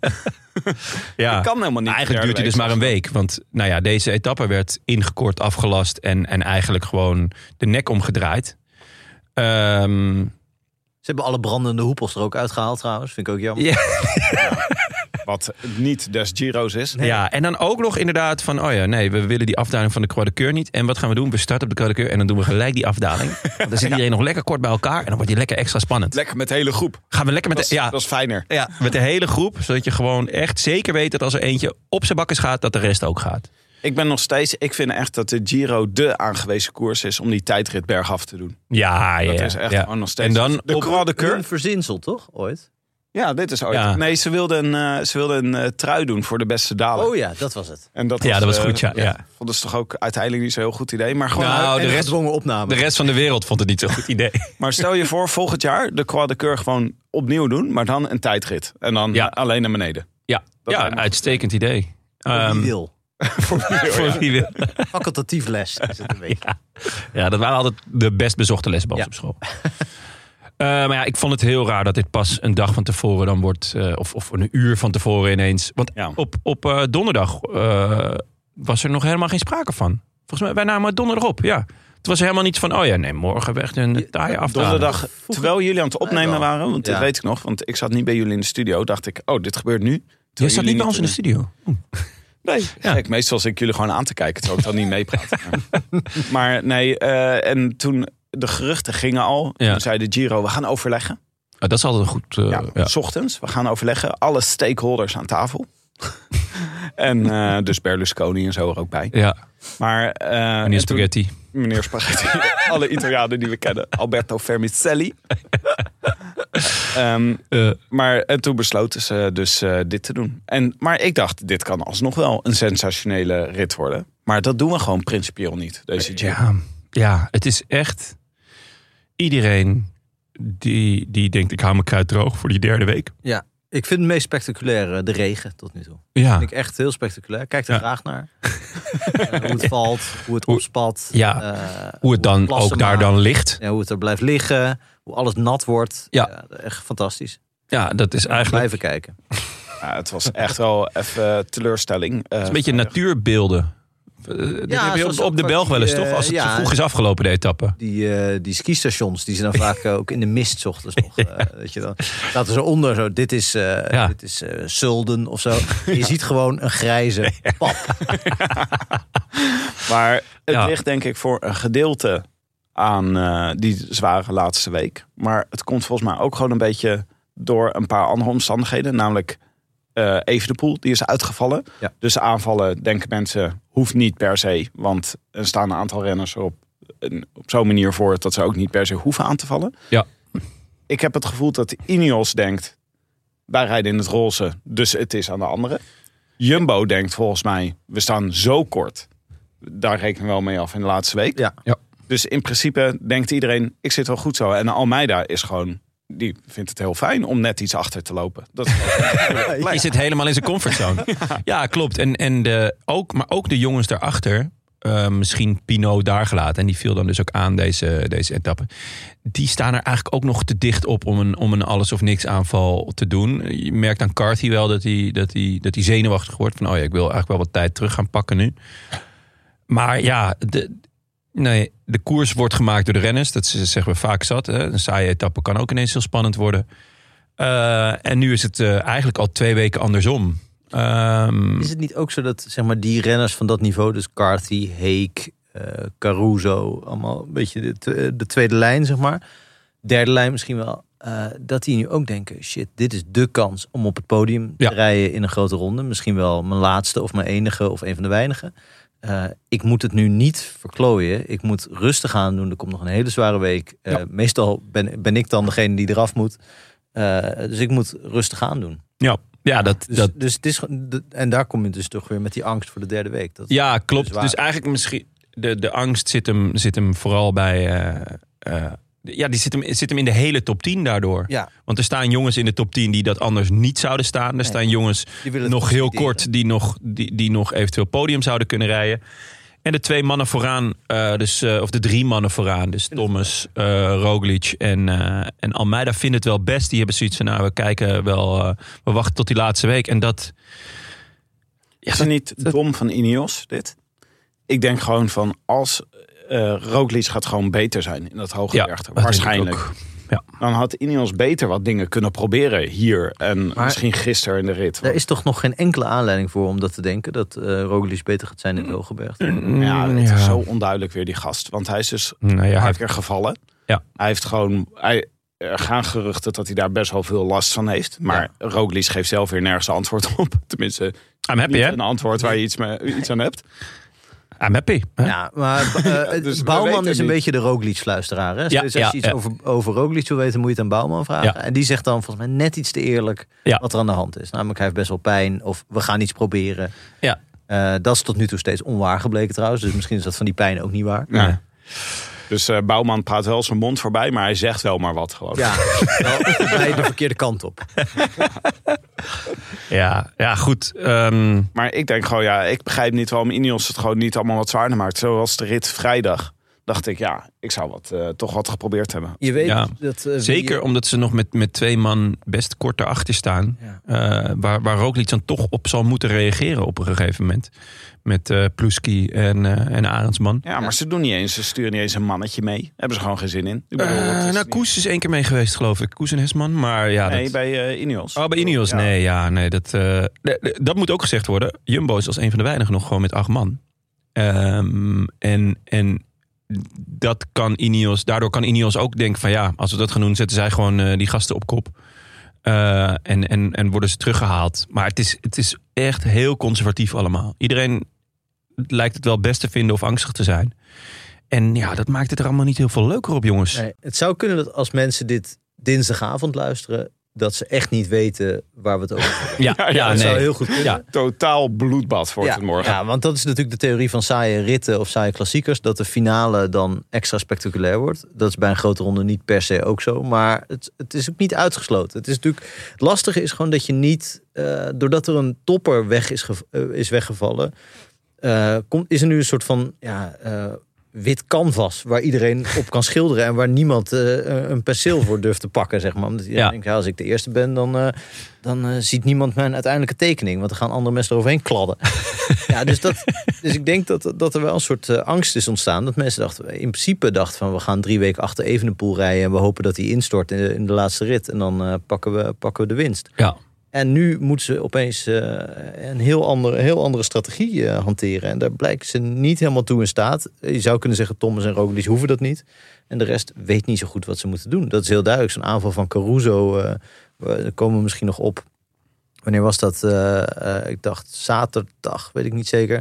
Ja, dat kan helemaal niet. Eigenlijk duurt het dus maar een week. Want deze etappe werd ingekort, afgelast en eigenlijk gewoon de nek omgedraaid. Ze hebben alle brandende hoepels er ook uitgehaald trouwens. Vind ik ook jammer. Ja. Wat niet des Giro's is. Nee. Ja, en dan ook nog inderdaad van... we willen die afdaling van de Croix de Keur niet. En wat gaan we doen? We starten op de Croix de Keur en dan doen we gelijk die afdaling. Want dan zit iedereen nog lekker kort bij elkaar en dan wordt die lekker extra spannend. Lekker met de hele groep. Gaan we lekker met dat is fijner. Ja, met de hele groep. Zodat je gewoon echt zeker weet dat als er eentje op zijn bakkes gaat, dat de rest ook gaat. Ik vind echt dat de Giro de aangewezen koers is om die tijdrit bergaf te doen. Ja. Dat is echt gewoon nog steeds. En dan de Croix de Keur. Een verzinsel, toch? Ooit? Ja, dit is ooit. Ja. Nee, ze wilden een trui doen voor de beste daler. Oh ja, dat was het. En dat was goed, ja. Vonden ze toch ook uiteindelijk niet zo'n heel goed idee. Maar gewoon de rest van de wereld vond het niet zo'n goed idee. Maar stel je voor, volgend jaar de Croix de Keur gewoon opnieuw doen. Maar dan een tijdrit. En dan alleen naar beneden. Ja, uitstekend idee. Voor wie wil. Voor wie wil. Facultatief les is het een beetje. Ja, dat waren altijd de best bezochte lessen bij ons op school. Maar ik vond het heel raar dat dit pas een dag van tevoren dan wordt... of een uur van tevoren ineens. Want op donderdag was er nog helemaal geen sprake van. Volgens mij, wij namen het donderdag op, ja. Het was helemaal niet van, morgen weg een taaie afdaling. Donderdag, terwijl jullie aan het opnemen waren, want dat weet ik nog. Want ik zat niet bij jullie in de studio, dacht ik, dit gebeurt nu. Jij zat niet bij ons in de studio? Nee, meestal zit ik jullie gewoon aan te kijken, terwijl ik dan niet meepraat. Maar nee, en toen... De geruchten gingen al. Toen zei de Giro, we gaan overleggen. Dat is altijd een goed... 's ochtends, we gaan overleggen. Alle stakeholders aan tafel. En dus Berlusconi en zo er ook bij. Ja. Maar, meneer Spaghetti. Meneer Spaghetti. Alle Italianen die we kennen. Alberto Vermicelli. En toen besloten ze dus dit te doen. Maar ik dacht, dit kan alsnog wel een sensationele rit worden. Maar dat doen we gewoon principieel niet, deze Giro. Ja, het is echt... Iedereen die denkt, ik hou mijn kruid droog voor die 3e week. Ja, Ik vind het meest spectaculair de regen tot nu toe. Ja. Vind ik echt heel spectaculair. Kijk er graag naar. Hoe het valt, hoe het opspat. Hoe het dan ook daar dan ligt. Ja, hoe het er blijft liggen. Hoe alles nat wordt. Ja, echt fantastisch. Ja, dat is eigenlijk... Blijven kijken. Ja, het was echt wel even teleurstelling. Het is een beetje natuurbeelden. Op de Belg wel eens, toch? Als het zo vroeg is afgelopen, de etappe. Die skistations, die zijn dan vaak ook in de mist 's ochtends nog. Dat je dan staat er zo onder, zo, dit is Sulden of zo. Je ziet gewoon een grijze pap. Maar het ligt denk ik voor een gedeelte aan die zware laatste week. Maar het komt volgens mij ook gewoon een beetje door een paar andere omstandigheden. Namelijk Evenepoel, die is uitgevallen. Ja. Dus aanvallen, denken mensen, hoeft niet per se. Want er staan een aantal renners op zo'n manier voor dat ze ook niet per se hoeven aan te vallen. Ja. Ik heb het gevoel dat Ineos denkt, wij rijden in het roze, dus het is aan de andere. Jumbo denkt volgens mij, we staan zo kort. Daar rekenen we wel mee af in de laatste week. Ja. Dus in principe denkt iedereen, ik zit wel goed zo. En Almeida is gewoon... Die vindt het heel fijn om net iets achter te lopen. Dat is je zit helemaal in zijn comfortzone. Ja, klopt. Maar ook de jongens daarachter, misschien Pinot daar gelaten, en die viel dan dus ook aan deze etappe. Die staan er eigenlijk ook nog te dicht op om een alles of niks aanval te doen. Je merkt aan Carthy wel dat hij zenuwachtig wordt. Van ik wil eigenlijk wel wat tijd terug gaan pakken nu. Maar ja, de koers wordt gemaakt door de renners. Dat zeggen we vaak zat. Hè. Een saaie etappe kan ook ineens heel spannend worden. En nu is het eigenlijk al 2 weken andersom. Is het niet ook zo dat zeg maar, die renners van dat niveau, dus Carthy, Heek, Caruso, allemaal een beetje de tweede lijn, zeg maar. Derde lijn misschien wel. Dat die nu ook denken, shit, dit is de kans om op het podium te rijden in een grote ronde. Misschien wel mijn laatste of mijn enige of een van de weinigen. Ik moet het nu niet verklooien. Ik moet rustig aan doen. Er komt nog een hele zware week. Meestal ben ik dan degene die eraf moet. Dus ik moet rustig aan doen. Dus het is, en daar kom je dus toch weer met die angst voor de derde week. Dat klopt. Dus eigenlijk misschien de angst zit hem vooral bij... die zit hem in de hele top 10 daardoor. Ja. Want er staan jongens in de top 10 die dat anders niet zouden staan. Er staan jongens nog heel kort die nog eventueel podium zouden kunnen rijden. En de 2 mannen vooraan, of de 3 mannen vooraan. Dus Thomas, Roglic en Almeida vinden het wel best. Die hebben zoiets van, we kijken wel, we wachten tot die laatste week. En dat... Is het niet dom van Ineos, dit? Ik denk gewoon van, als... Roglic gaat gewoon beter zijn in dat hoge bergte. Waarschijnlijk. Dan had Ineos beter wat dingen kunnen proberen hier. En misschien gisteren in de rit. Er is toch nog geen enkele aanleiding voor om dat te denken. Dat Roglic beter gaat zijn in het hoge bergte. Het is zo onduidelijk weer die gast. Want hij is dus een paar keer gevallen. Ja. Hij heeft gewoon... Er gaan geruchten dat hij daar best wel veel last van heeft. Maar Roglic geeft zelf weer nergens antwoord op. Tenminste, een antwoord waar je iets aan hebt. I'm happy. Hè? Ja, maar dus Bouwman is een beetje de Roglic-fluisteraar. Hè? Dus als je iets over Roglic wil weten, moet je het aan Bouwman vragen. Ja. En die zegt dan volgens mij net iets te eerlijk wat er aan de hand is. Namelijk, hij heeft best wel pijn of we gaan iets proberen. Ja. Dat is tot nu toe steeds onwaar gebleken trouwens. Dus misschien is dat van die pijn ook niet waar. Ja. Dus Bouwman praat wel zijn mond voorbij, maar hij zegt wel maar wat gewoon. Ja, wel voorbij de verkeerde kant op. Ja, goed. Maar ik denk gewoon, ik begrijp niet waarom Ineos het gewoon niet allemaal wat zwaarder maakt. Zoals de rit vrijdag. Dacht ik, ik zou toch wat geprobeerd hebben. Je weet dat... Zeker omdat ze nog met 2 man best kort erachter staan. Ja. Waar Roglic dan toch op zal moeten reageren op een gegeven moment. Met Ploeski en Arendsman. Ja, maar ze doen niet eens. Ze sturen niet eens een mannetje mee. Hebben ze gewoon geen zin in. Koes is 1 keer mee geweest, geloof ik. Koes en Hesman. Maar bij Ineos. Oh, bij Ineos. Ja. Nee, dat moet ook gezegd worden. Jumbo is als een van de weinigen nog gewoon met 8 man. En dat kan Ineos. Daardoor kan Ineos ook denken van als we dat gaan doen, zetten zij gewoon die gasten op kop. En worden ze teruggehaald. Maar het is echt heel conservatief allemaal. Iedereen lijkt het wel best te vinden of angstig te zijn. En dat maakt het er allemaal niet heel veel leuker op, jongens. Nee, het zou kunnen dat als mensen dit dinsdagavond luisteren, dat ze echt niet weten waar we het over hebben. Dat zou heel goed kunnen. Ja. Totaal bloedbad wordt het morgen. Ja, want dat is natuurlijk de theorie van saaie ritten of saaie klassiekers. Dat de finale dan extra spectaculair wordt. Dat is bij een grote ronde niet per se ook zo. Maar het is ook niet uitgesloten. Het lastige is gewoon dat je niet... doordat er een topper is weggevallen... is er nu een soort van... wit canvas waar iedereen op kan schilderen en waar niemand een penseel voor durft te pakken, zeg maar. Omdat je denkt, als ik de eerste ben, dan ziet niemand mijn uiteindelijke tekening, want er gaan andere mensen eroverheen kladden. Dus ik denk dat er wel een soort angst is ontstaan, dat mensen in principe dachten van we gaan 3 weken achter Evenepoel rijden en we hopen dat hij instort in de laatste rit en dan pakken we de winst. Ja. En nu moeten ze opeens een heel andere strategie hanteren. En daar blijken ze niet helemaal toe in staat. Je zou kunnen zeggen, Thomas en Roglič hoeven dat niet. En de rest weet niet zo goed wat ze moeten doen. Dat is heel duidelijk. Zo'n aanval van Caruso, daar komen we misschien nog op. Wanneer was dat? Ik dacht zaterdag, weet ik niet zeker.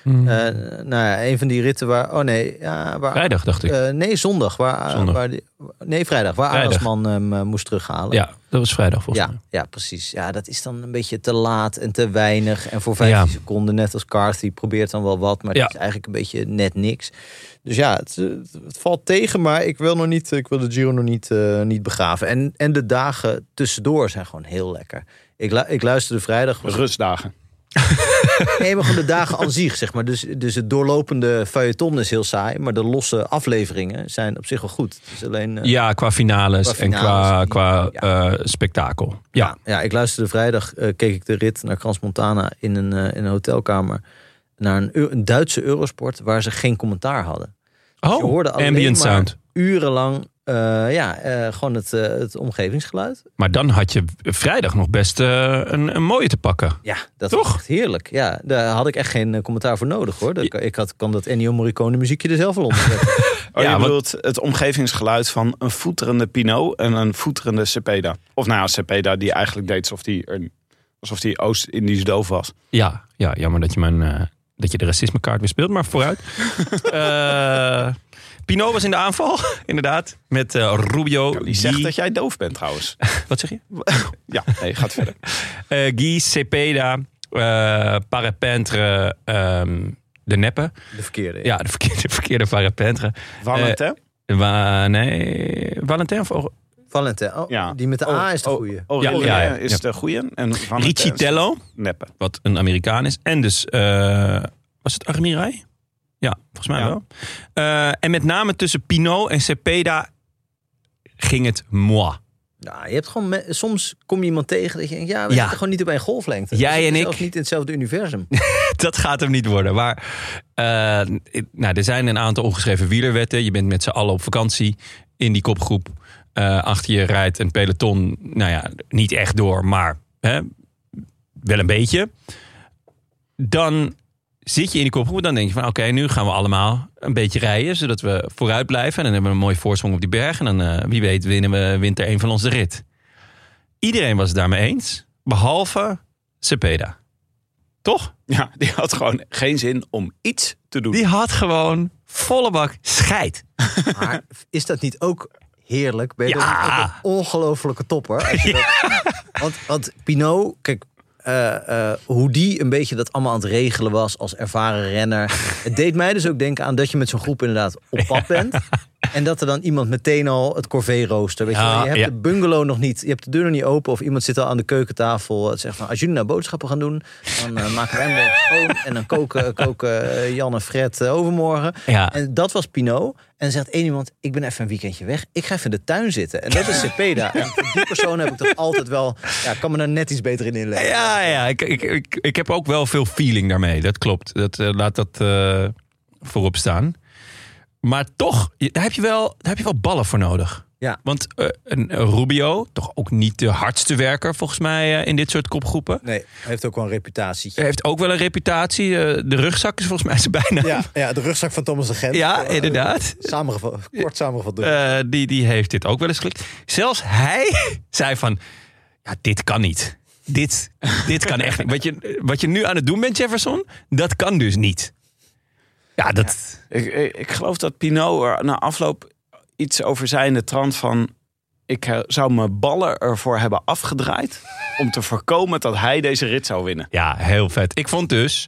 Een van die ritten waar... Vrijdag, dacht ik. Nee, zondag. Vrijdag. Waar Arendsman hem moest terughalen. Ja, dat was vrijdag volgens mij. Ja, precies. Ja, dat is dan een beetje te laat en te weinig. En voor 15 seconden, net als Carthy, probeert dan wel wat. Maar het is eigenlijk een beetje net niks. Dus ja, het valt tegen. Maar ik wil de Giro nog niet begraven. En de dagen tussendoor zijn gewoon heel lekker. Ik luisterde vrijdag... Rustdagen. Nee, maar gewoon de dagen aan zich, zeg maar. Dus het doorlopende feuilleton is heel saai. Maar de losse afleveringen zijn op zich wel goed. Het is alleen, qua finales en qua spektakel. Ja, ik luisterde vrijdag, keek ik de rit naar Crans Montana in een hotelkamer. Naar een Duitse Eurosport waar ze geen commentaar hadden. Dus je hoorde alleen ambient maar sound. Urenlang gewoon het omgevingsgeluid. Maar dan had je vrijdag nog best een mooie te pakken. Ja, dat toch? was echt heerlijk. Ja, daar had ik echt geen commentaar voor nodig, hoor. Kan dat Ennio Morricone muziekje er zelf wel onder zetten. Je bedoelt het omgevingsgeluid van een voeterende Pinot en een voeterende Cepeda. Of Cepeda die eigenlijk deed alsof hij Oost-Indisch doof was. Ja, jammer dat je de racismekaart weer speelt, maar vooruit. Pinot was in de aanval, inderdaad. Met Rubio. Die zegt dat jij doof bent, trouwens. Wat zeg je? Ja, nee, gaat verder. Guy, Cepeda, Parapentre, de neppe. De verkeerde. Ja, de verkeerde Parapentre. Valentin? Valentin of... Valentin, die met de A is de goeie. Is de goeie. En Ricitello, neppe. Wat een Amerikaan is. En dus, was het Armirai? Ja, volgens mij wel. En met name tussen Pinot en Cepeda ging het moi. Nou, je hebt gewoon soms kom je iemand tegen dat je denkt, we zitten gewoon niet op één golflengte. Jij en ik. Zelfs niet in hetzelfde universum. Dat gaat hem niet worden. Maar er zijn een aantal ongeschreven wielerwetten. Je bent met z'n allen op vakantie in die kopgroep. Achter je rijdt een peloton, niet echt door, maar wel een beetje. Dan zit je in die kopgroep, dan denk je van oké, nu gaan we allemaal een beetje rijden, zodat we vooruit blijven. En dan hebben we een mooie voorsprong op die berg. En dan, wie weet, wint er een van ons de rit. Iedereen was het daarmee eens, behalve Cepeda. Toch? Ja, die had gewoon geen zin om iets te doen. Die had gewoon volle bak scheid. Maar is dat niet ook heerlijk? Ben je ook een ongelofelijke topper? Want Pinot, kijk, hoe die een beetje dat allemaal aan het regelen was als ervaren renner. Het deed mij dus ook denken aan dat je met zo'n groep inderdaad op pad bent. En dat er dan iemand meteen al het corvée rooster. Weet je hebt de bungalow nog niet, je hebt de deur nog niet open. Of iemand zit al aan de keukentafel. Het zegt van, als jullie nou boodschappen gaan doen, dan maken wij hem schoon. En dan koken Jan en Fred overmorgen. Ja. En dat was Pinot. En dan zegt één iemand, ik ben even een weekendje weg. Ik ga even in de tuin zitten. En dat is Cepeda. En voor die persoon heb ik toch altijd wel, kan me daar net iets beter in inleggen. Ja. Ik heb ook wel veel feeling daarmee. Dat klopt. Laat dat voorop staan. Maar toch, daar heb je wel ballen voor nodig. Ja. Want een Rubio, toch ook niet de hardste werker volgens mij in dit soort kopgroepen. Nee, hij heeft ook wel een reputatie. Hij heeft ook wel een reputatie. De rugzak is volgens mij zijn bijnaam. Ja, de rugzak van Thomas de Gent. Ja, inderdaad. Kort samengevat. Die heeft dit ook wel eens gelukt. Zelfs hij zei van, dit kan niet. Dit kan echt niet. Wat je nu aan het doen bent, Jefferson, dat kan dus niet. Ja, dat... Ik geloof dat Pinot er na afloop iets over zei in de trant van, ik zou mijn ballen ervoor hebben afgedraaid om te voorkomen dat hij deze rit zou winnen. Ja, heel vet. Ik vond dus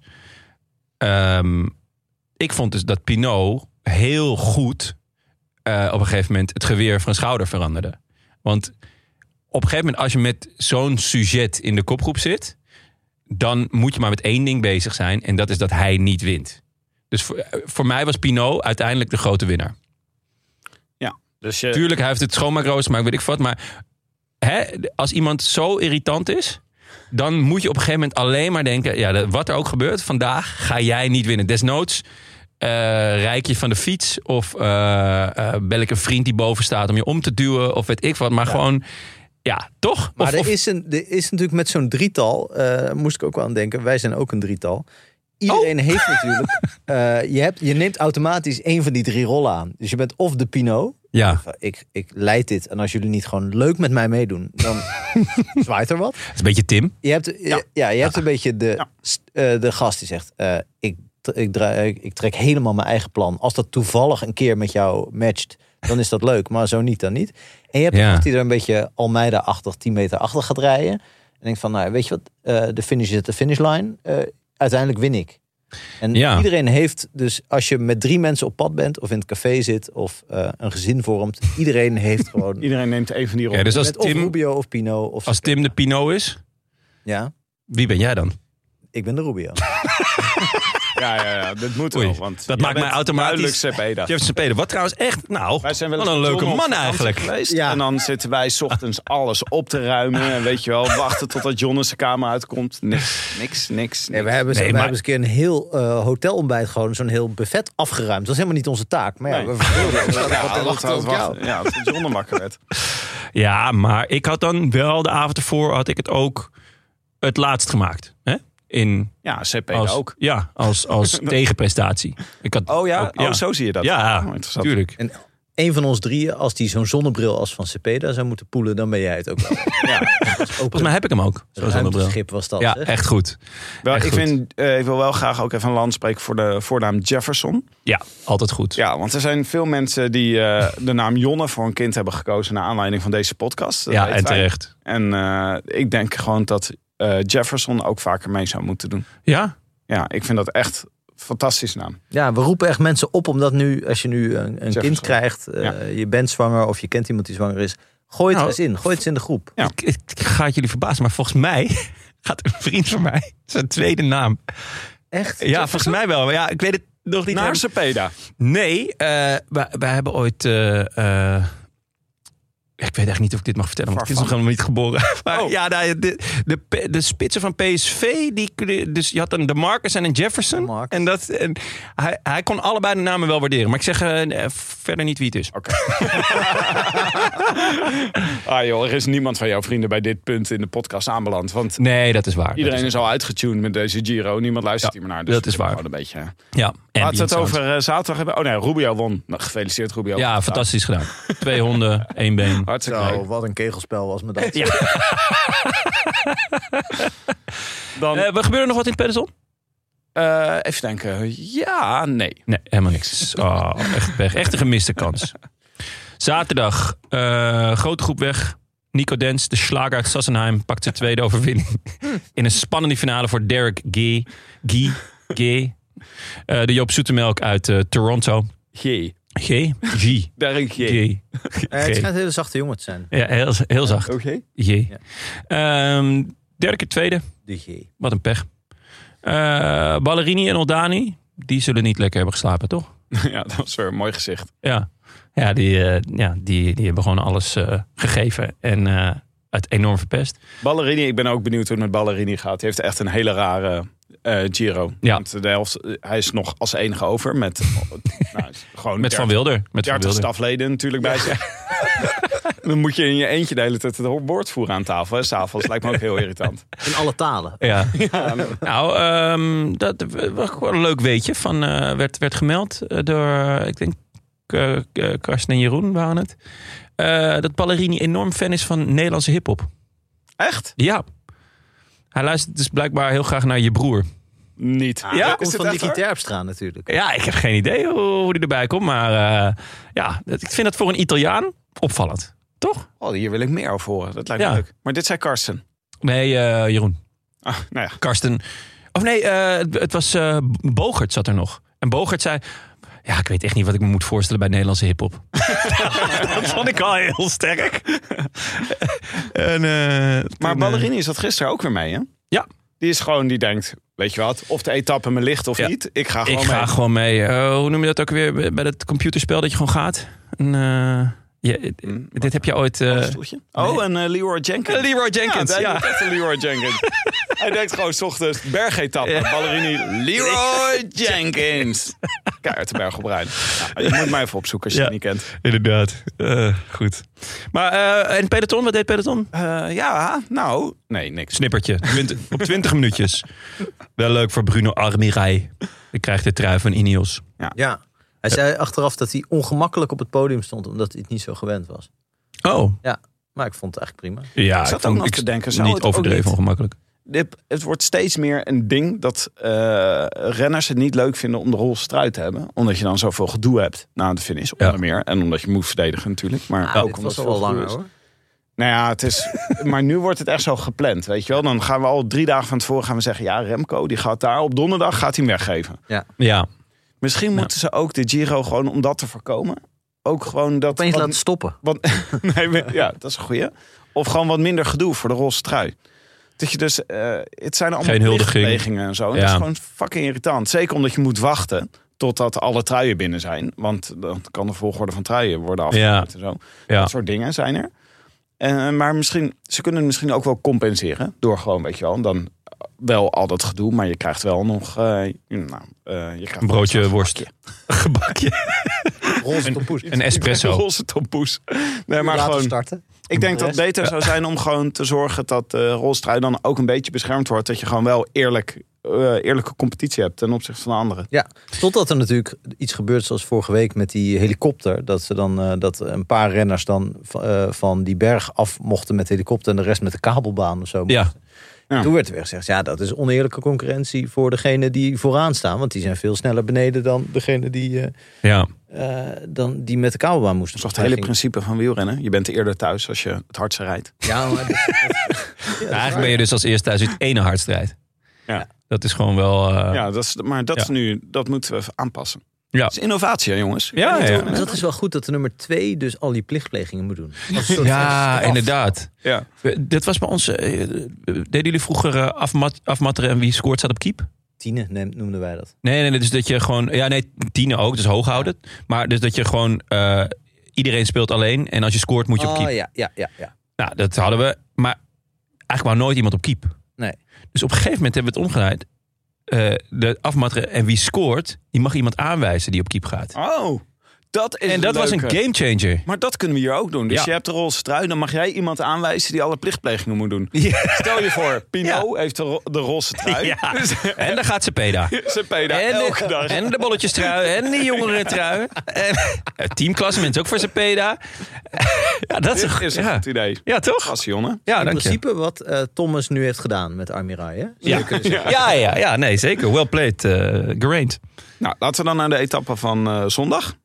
dat Pinot heel goed op een gegeven moment het geweer van schouder veranderde. Want op een gegeven moment, als je met zo'n sujet in de kopgroep zit, dan moet je maar met één ding bezig zijn. En dat is dat hij niet wint. Dus voor mij was Pinot uiteindelijk de grote winnaar. Ja, dus tuurlijk, hij heeft het schoonmaakrooster, maar weet ik wat. Maar als iemand zo irritant is, dan moet je op een gegeven moment alleen maar denken, ja, wat er ook gebeurt, vandaag ga jij niet winnen. Desnoods rijk je van de fiets of bel ik een vriend die boven staat om je om te duwen of weet ik wat. Maar gewoon, ja, toch? Maar er is natuurlijk met zo'n drietal, moest ik ook wel aan denken, wij zijn ook een drietal. Iedereen heeft natuurlijk, je neemt automatisch één van die 3 rollen aan. Dus je bent of de Pinot. Ja. Ik leid dit. En als jullie niet gewoon leuk met mij meedoen, dan zwaait er wat. Het is een beetje Tim. Je hebt een beetje de gast die zegt, ik trek helemaal mijn eigen plan. Als dat toevallig een keer met jou matcht, dan is dat leuk. Maar zo niet, dan niet. En je hebt iemand die er een beetje Almeida-achtig 10 meter achter gaat rijden. En denkt van, nou, weet je wat, de finish is de finishlijn. Uiteindelijk win ik. En iedereen heeft dus, als je met 3 mensen op pad bent of in het café zit of een gezin vormt, iedereen heeft gewoon. Iedereen neemt een van die rollen. Ja, dus als Tim, of Rubio of Pinot. Of als Tim de Pinot is, wie ben jij dan? Ik ben de Rubio. Ja, dat moet wel. Want dat maakt mij automatisch Cepeda. Jeff Cepeda. Wat trouwens echt, wij zijn wel wat een leuke man eigenlijk. Ja. En dan zitten wij 's ochtends alles op te ruimen. En weet je wel, wachten totdat John zijn kamer uitkomt. Niks. Nee, we hebben eens een keer een heel hotelontbijt, gewoon zo'n heel buffet afgeruimd. Dat is helemaal niet onze taak. Maar we verveelden. Ja, tot John wakker werd. Ja, maar ik had dan wel de avond ervoor had ik het ook het laatst gemaakt. Hè? Cepeda ook. Ja, als tegenprestatie. Ik had zo zie je dat. Ja, natuurlijk. En een van ons 3, als die zo'n zonnebril als van Cepeda zou moeten poelen, dan ben jij het ook wel. Volgens mij heb ik hem ook. Zo'n zonnebril. Schip was dat. Ja, echt goed. Ik wil wel graag ook even een land spreken voor de voornaam Jefferson. Ja, altijd goed. Ja, want er zijn veel mensen die de naam Jonne voor een kind hebben gekozen naar aanleiding van deze podcast. Ja, en terecht. En ik denk gewoon dat Jefferson ook vaker mee zou moeten doen. Ja? Ja, ik vind dat echt fantastische naam. Ja, we roepen echt mensen op omdat nu, als je nu een kind krijgt, je bent zwanger of je kent iemand die zwanger is, gooi het eens in. Gooi het eens in de groep. Ja. Ik ga het jullie verbazen, maar volgens mij gaat een vriend van mij zijn tweede naam. Echt? Ja, volgens mij wel. Maar ja, ik weet het nog niet. Naar Cepeda? Nee, wij hebben ooit. Ik weet echt niet of ik dit mag vertellen, want het is nog helemaal niet geboren. Maar de spitsen van PSV, dus je had dan de Marcus en een Jefferson. En hij kon allebei de namen wel waarderen. Maar ik zeg verder niet wie het is. Oké. Joh, er is niemand van jouw vrienden bij dit punt in de podcast aanbeland. Want nee, dat is waar. Iedereen is al uitgetuned met deze Giro. Niemand luistert hier meer naar. Dus dat is waar. Een beetje. Ja. Laten we het over zaterdag hebben. Oh nee, Rubio won. Nou, gefeliciteerd Rubio. Ja, fantastisch gedaan. 2 honden, 1 been. Hartstikke wat een kegelspel was me dat. Ja. Wat gebeurt er nog wat in het peloton? Even denken. Ja, nee. Nee, helemaal niks. Echt een gemiste kans. Zaterdag, grote groep weg. Nico Dens, de slager uit Sassenheim, pakt zijn tweede overwinning. In een spannende finale voor Derek Guy. De Joop Zoetemelk uit Toronto. G. Derek G. Het schijnt een hele zachte jongen te zijn. Ja, heel zacht. Oké. G. Derde keer tweede. De G. Wat een pech. Ballerini en Oldani, die zullen niet lekker hebben geslapen, toch? Ja, dat was weer een mooi gezicht. Ja, die hebben gewoon alles gegeven en het enorm verpest. Ballerini, ik ben ook benieuwd hoe het met Ballerini gaat. Hij heeft echt een hele rare Giro. Ja. Want de helft, hij is nog als enige over met gewoon met 30, Van Wilder. Met 30 stafleden natuurlijk bij zich. Dan moet je in je eentje de hele tijd het bord voeren aan tafel. Hè, 's avonds lijkt me ook heel irritant. In alle talen. Ja. Nou, dat was gewoon een leuk weetje. Werd gemeld door, ik denk, Karsten en Jeroen waren het. Dat Ballerini enorm fan is van Nederlandse hiphop. Echt? Ja. Hij luistert dus blijkbaar heel graag naar Je Broer. Niet. Dat komt van Nicky Terpstra natuurlijk. Ja, ik heb geen idee hoe die erbij komt. Maar ik vind dat voor een Italiaan opvallend. Toch? Oh, hier wil ik meer over horen. Dat lijkt me leuk. Maar dit zei Karsten. Nee, Jeroen. Ah, nou ja. Karsten. Of nee, het was Bogert zat er nog. En Bogert zei... Ja, ik weet echt niet wat ik me moet voorstellen bij Nederlandse hiphop. Dat vond ik al heel sterk. Maar Ballerini zat gisteren ook weer mee, hè? Ja. Die denkt, weet je wat, of de etappe me ligt of niet. Ik ga gewoon mee. Hoe noem je dat ook weer bij dat computerspel dat je gewoon gaat? Dit heb je ooit... en Leroy Jenkins. Leroy Jenkins, ja. Echt een Leroy Jenkins. Hij denkt gewoon 's ochtends bergetappe. Ballerini, Leroy Jenkins. Keihard de berg op Rijn. Nou, je moet mij even opzoeken als je het niet kent. Inderdaad. Goed. Maar en peloton, wat deed peloton? Nee, niks. Snippertje. Op 20 minuutjes. Wel leuk voor Bruno Armiraj. Ik krijg de trui van Ineos. Ja. Hij zei achteraf dat hij ongemakkelijk op het podium stond, omdat hij het niet zo gewend was. Oh. Ja, maar ik vond het eigenlijk prima. Ja, ik zat ook nog te denken. Niet overdreven ongemakkelijk. Het wordt steeds meer een ding dat renners het niet leuk vinden om de roze trui te hebben. Omdat je dan zoveel gedoe hebt na de finish, onder meer. En omdat je moet verdedigen natuurlijk. Maar ook dit was al wel langer hoor. Nou ja, het is. Maar nu wordt het echt zo gepland, weet je wel. Dan gaan we al 3 dagen van tevoren gaan we zeggen... ja, Remco, die gaat daar op donderdag gaat hij hem weggeven. Ja. Misschien moeten ze ook de Giro gewoon, om dat te voorkomen... ook gewoon dat... Opeens laten stoppen. Dat is een goeie. Of gewoon wat minder gedoe voor de roze trui. Dat je dus... het zijn allemaal plichtplegingen en zo. En dat is gewoon fucking irritant. Zeker omdat je moet wachten totdat alle truien binnen zijn. Want dan kan de volgorde van truien worden afgemaakt en zo. Ja. Dat soort dingen zijn er. Maar ze kunnen het misschien ook wel compenseren. Door gewoon, weet je wel, dan wel al dat gedoe. Maar je krijgt wel nog... je krijgt een broodje worst. Gebakje. Roze tompoes. Een espresso. Roze tompoes. Nee, maar gewoon... starten. Ik denk dat het beter zou zijn om gewoon te zorgen dat de roze trui dan ook een beetje beschermd wordt. Dat je gewoon wel eerlijke competitie hebt ten opzichte van de anderen. Ja, totdat er natuurlijk iets gebeurt zoals vorige week met die helikopter. Dat ze dan dat een paar renners dan van die berg af mochten met de helikopter en de rest met de kabelbaan of zo. Ja. Toen werd er weer gezegd, dat is oneerlijke concurrentie voor degene die vooraan staan. Want die zijn veel sneller beneden dan degene die, die met de kabelbaan moesten. Dat is toch het hele principe van wielrennen. Je bent eerder thuis als je het hardste rijdt. Ja, maar eigenlijk ben je dus als eerste thuis het ene hardst rijdt. Ja. Dat is gewoon wel... is nu, dat moeten we even aanpassen. Ja. Dat is innovatie, hè, jongens. Ja. Maar dat is wel goed dat de nummer 2 dus al die plichtplegingen moet doen. Inderdaad. Ja. Dit was bij ons... deden jullie vroeger afmatteren en wie scoort staat op keep? Tienen noemden wij dat. Nee, dus dat je gewoon... Ja, nee, tienen ook, dus hoog houden. Maar dus dat je gewoon... iedereen speelt alleen en als je scoort moet je op keep. Ja. Nou, dat hadden we. Maar eigenlijk wou nooit iemand op keep. Nee. Dus op een gegeven moment hebben we het omgedraaid. De afmatteren en wie scoort, die mag iemand aanwijzen die op keep gaat. Oh, dat is dat was een gamechanger. Maar dat kunnen we hier ook doen. Dus je hebt de roze trui, dan mag jij iemand aanwijzen die alle plichtplegingen moet doen. Ja. Stel je voor, Pinot heeft de roze trui. Ja. En dan gaat Cepeda. Cepeda, elke dag. En de bolletjestrui en de jongerentrui. En het teamklassement ook voor Cepeda. Dat is een goed idee. Ja, toch? Passionne. Ja, in principe wat Thomas nu heeft gedaan met Armiraj. Hè? Ja, nee, zeker. Well played, Geraint. Nou, laten we dan naar de etappe van zondag.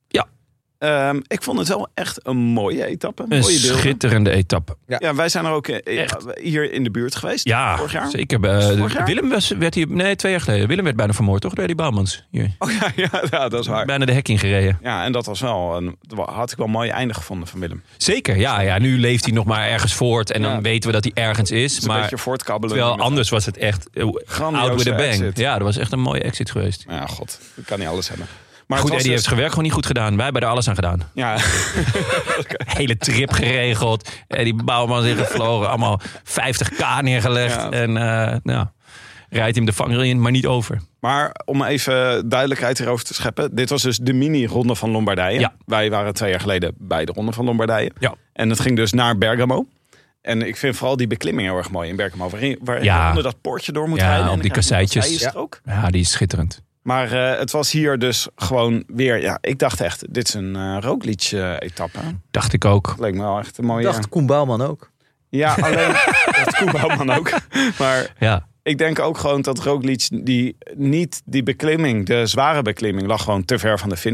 Ik vond het wel echt een mooie etappe. Een schitterende etappe. Ja, wij zijn er ook hier in de buurt geweest. Ja, vorig jaar. Zeker. Willem werd hier... Nee, 2 jaar geleden. Willem werd bijna vermoord, toch? Door die Bouwmans. Hier. Oh ja, dat is waar. Bijna de hek ingereden. Ja, en dat was wel had ik wel een mooi einde gevonden van Willem. Zeker, ja. Nu leeft hij nog maar ergens voort. En dan weten we dat hij ergens is. Een beetje voortkabbelen. Terwijl anders was het echt out with a bang. Exit. Ja, dat was echt een mooie exit geweest. Ja, god. Ik kan niet alles hebben. Maar goed, Eddie heeft zijn werk gewoon niet goed gedaan. Wij hebben er alles aan gedaan. Ja. Hele trip geregeld. Die Bouwman is gevlogen. Allemaal 50k neergelegd. Ja. En rijdt hem de vangrail in, maar niet over. Maar om even duidelijkheid hierover te scheppen. Dit was dus de mini-ronde van Lombardije. Ja. Wij waren 2 jaar geleden bij de ronde van Lombardije. Ja. En het ging dus naar Bergamo. En ik vind vooral die beklimming heel erg mooi in Bergamo. Waar je onder dat poortje door moet rijden. Op die kasseitjes. Ja, die is schitterend. Maar het was hier dus gewoon weer... Ja, ik dacht echt, dit is een Roglic-etappe. Dacht ik ook. Dat leek me wel echt een mooie... Dacht Koen Bouwman ook. Ja, alleen dacht Koen Bouwman ook. Maar ik denk ook gewoon dat Roglic die beklimming, de zware beklimming, lag gewoon te ver van de finish.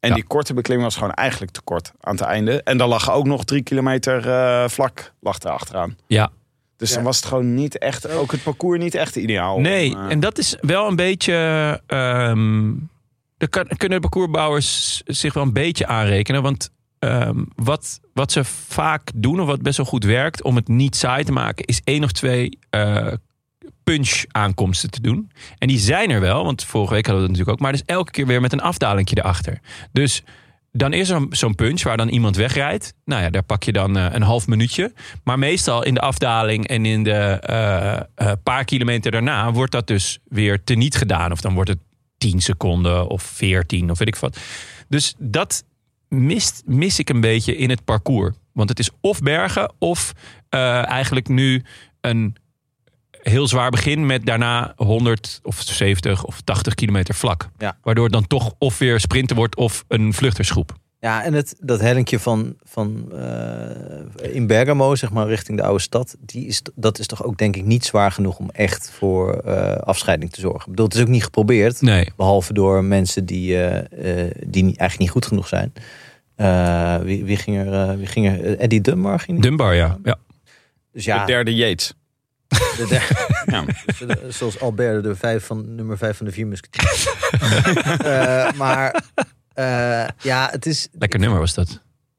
En die korte beklimming was gewoon eigenlijk te kort aan het einde. En dan lag ook nog 3 kilometer vlak erachteraan. Ja. Dus dan was het gewoon niet echt, ook het parcours niet echt ideaal. Nee, en dat is wel een beetje... kunnen de parcoursbouwers zich wel een beetje aanrekenen. Want wat ze vaak doen, of wat best wel goed werkt om het niet saai te maken, is 1 of 2 punch aankomsten te doen. En die zijn er wel, want vorige week hadden we dat natuurlijk ook. Maar dus elke keer weer met een afdalingje erachter. Dus dan is er zo'n punch waar dan iemand wegrijdt. Nou ja, daar pak je dan een half minuutje. Maar meestal in de afdaling en in de paar kilometer daarna wordt dat dus weer teniet gedaan. Of dan wordt het 10 seconden of 14 of weet ik wat. Dus dat mis ik een beetje in het parcours. Want het is of bergen of eigenlijk nu een heel zwaar begin met daarna 100 of 70 of 80 kilometer vlak. Ja. Waardoor het dan toch of weer sprinten wordt of een vluchtersgroep. Ja, en dat hellinkje van in Bergamo, zeg maar, richting de oude stad, dat is toch ook denk ik niet zwaar genoeg om echt voor afscheiding te zorgen. Ik bedoel, het is ook niet geprobeerd. Nee. Behalve door mensen die eigenlijk niet goed genoeg zijn. Wie ging er? Eddie Dunbar ging er? Dunbar, ja. Dus ja. De derde Yates. Ja. Zoals Albert, nummer 5 van de 4 Musketiers. Maar het is... Lekker nummer was dat.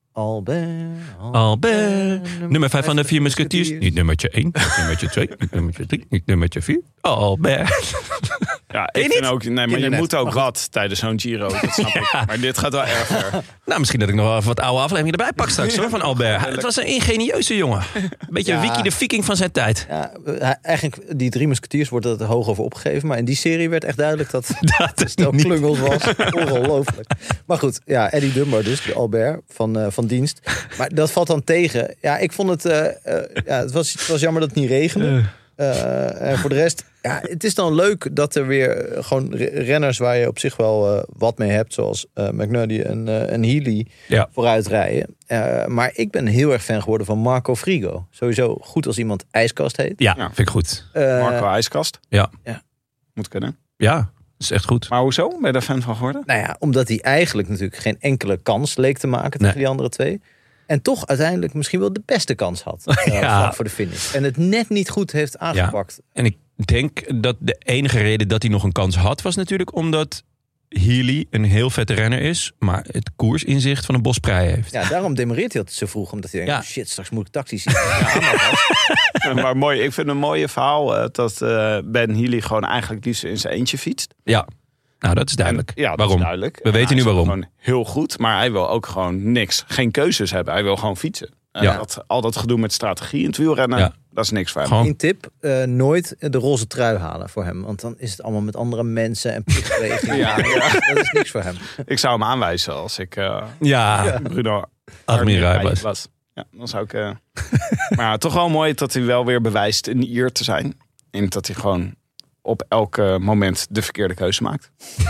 Albert. Nummer 5 van de 4 Musketiers. Niet nummertje 1, niet nummertje 2, niet nummertje 3, niet nummertje 4. Albert. Ja, ik vind ook... Nee, maar je moet ook wat tijdens zo'n Giro. Dat snap ik. Maar dit gaat wel erg ver. Nou, misschien dat ik nog wel even wat oude afleveringen erbij pak straks, hoor, van Albert. Het was een ingenieuze jongen. Een beetje Wiki de Viking van zijn tijd. Ja, eigenlijk, die 3 Musketiers wordt er hoog over opgegeven. Maar in die serie werd echt duidelijk dat het ook klungels was. Ongelooflijk. Maar goed, ja, Eddie Dunbar dus, de Albert van dienst. Maar dat valt dan tegen. Ja, ik vond het... het was jammer dat het niet regende. En voor de rest, ja, het is dan leuk dat er weer gewoon renners waar je op zich wel wat mee hebt, zoals McNuddy en Healy vooruit rijden. Maar ik ben heel erg fan geworden van Marco Frigo. Sowieso goed als iemand IJskast heet. Ja, vind ik goed. Marco IJskast? Ja. Moet kunnen. Ja, dat is echt goed. Maar hoezo? Ben je daar fan van geworden? Nou ja, omdat hij eigenlijk natuurlijk geen enkele kans leek te maken tegen die andere 2. En toch uiteindelijk misschien wel de beste kans had voor de finish. En het net niet goed heeft aangepakt. Ja. En ik denk dat de enige reden dat hij nog een kans had, was natuurlijk omdat Healy een heel vette renner is, maar het koersinzicht van een Bosprij heeft. Ja, daarom demereert hij altijd zo vroeg. Omdat hij denkt, shit, straks moet ik taxi zien. Maar mooi, ik vind een mooie verhaal dat Ben Healy gewoon eigenlijk liefst in zijn eentje fietst. Ja. Nou, dat is duidelijk. Ja, waarom? Is duidelijk. We weten nu waarom. Gewoon heel goed, maar hij wil ook gewoon niks. Geen keuzes hebben. Hij wil gewoon fietsen. Al dat gedoe met strategie in het wielrennen, dat is niks voor hem. Gewoon. Een tip, nooit de roze trui halen voor hem. Want dan is het allemaal met andere mensen en plichtregelingen. Dat is niks voor hem. Ik zou hem aanwijzen als ik Bruno Admiraal was. Ja, dan zou ik... maar toch wel mooi dat hij wel weer bewijst een Ier te zijn. En dat hij gewoon op elk moment de verkeerde keuze maakt.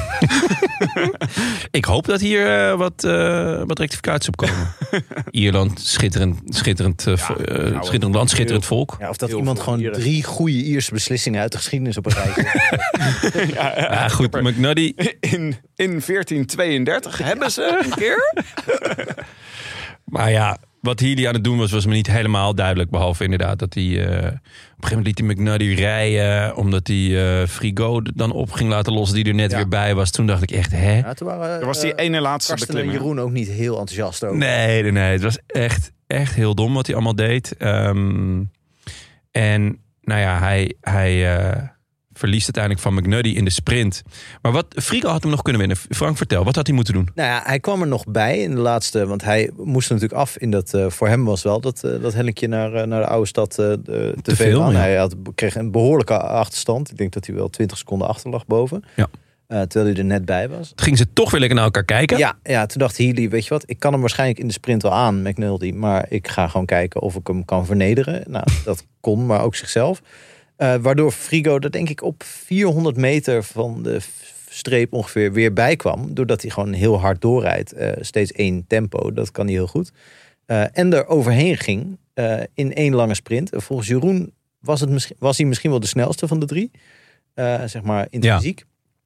Ik hoop dat hier wat rectificaties op komen. Ierland, schitterend land, schitterend volk. Ja, of dat iemand gewoon Ieren. 3 goede Ierse beslissingen uit de geschiedenis op een rijtje. Goed, McNuddy. In 1432 hebben ze een keer. Maar ja, wat Healy aan het doen was me niet helemaal duidelijk. Behalve inderdaad dat hij... op een gegeven moment liet hij McNuddy rijden. Omdat hij Frigo dan op ging laten lossen die er net weer bij was. Toen dacht ik echt, hè? Ja, toen er was die ene laatste Karsten beklimming. en Jeroen ook niet heel enthousiast over. Nee. Het was echt heel dom wat hij allemaal deed. En nou ja, hij verliest uiteindelijk van McNuddy in de sprint. Maar Frigo had hem nog kunnen winnen. Frank, vertel, wat had hij moeten doen? Nou ja, hij kwam er nog bij in de laatste, want hij moest natuurlijk af in dat, voor hem was wel dat hellinkje naar de oude stad te veel. Ja. Hij kreeg een behoorlijke achterstand. Ik denk dat hij wel 20 seconden achter lag boven. Ja. Terwijl hij er net bij was. Toen gingen ze toch weer lekker naar elkaar kijken. Ja, toen dacht Healy, weet je wat, ik kan hem waarschijnlijk in de sprint wel aan, McNulty, maar ik ga gewoon kijken of ik hem kan vernederen. Nou, dat kon, maar ook zichzelf. Waardoor Frigo er denk ik op 400 meter van de streep ongeveer weer bij kwam. Doordat hij gewoon heel hard doorrijdt. Steeds 1 tempo, dat kan hij heel goed. En er overheen ging in 1 lange sprint. Volgens Jeroen was hij misschien wel de snelste van de 3. Zeg maar intrinsiek.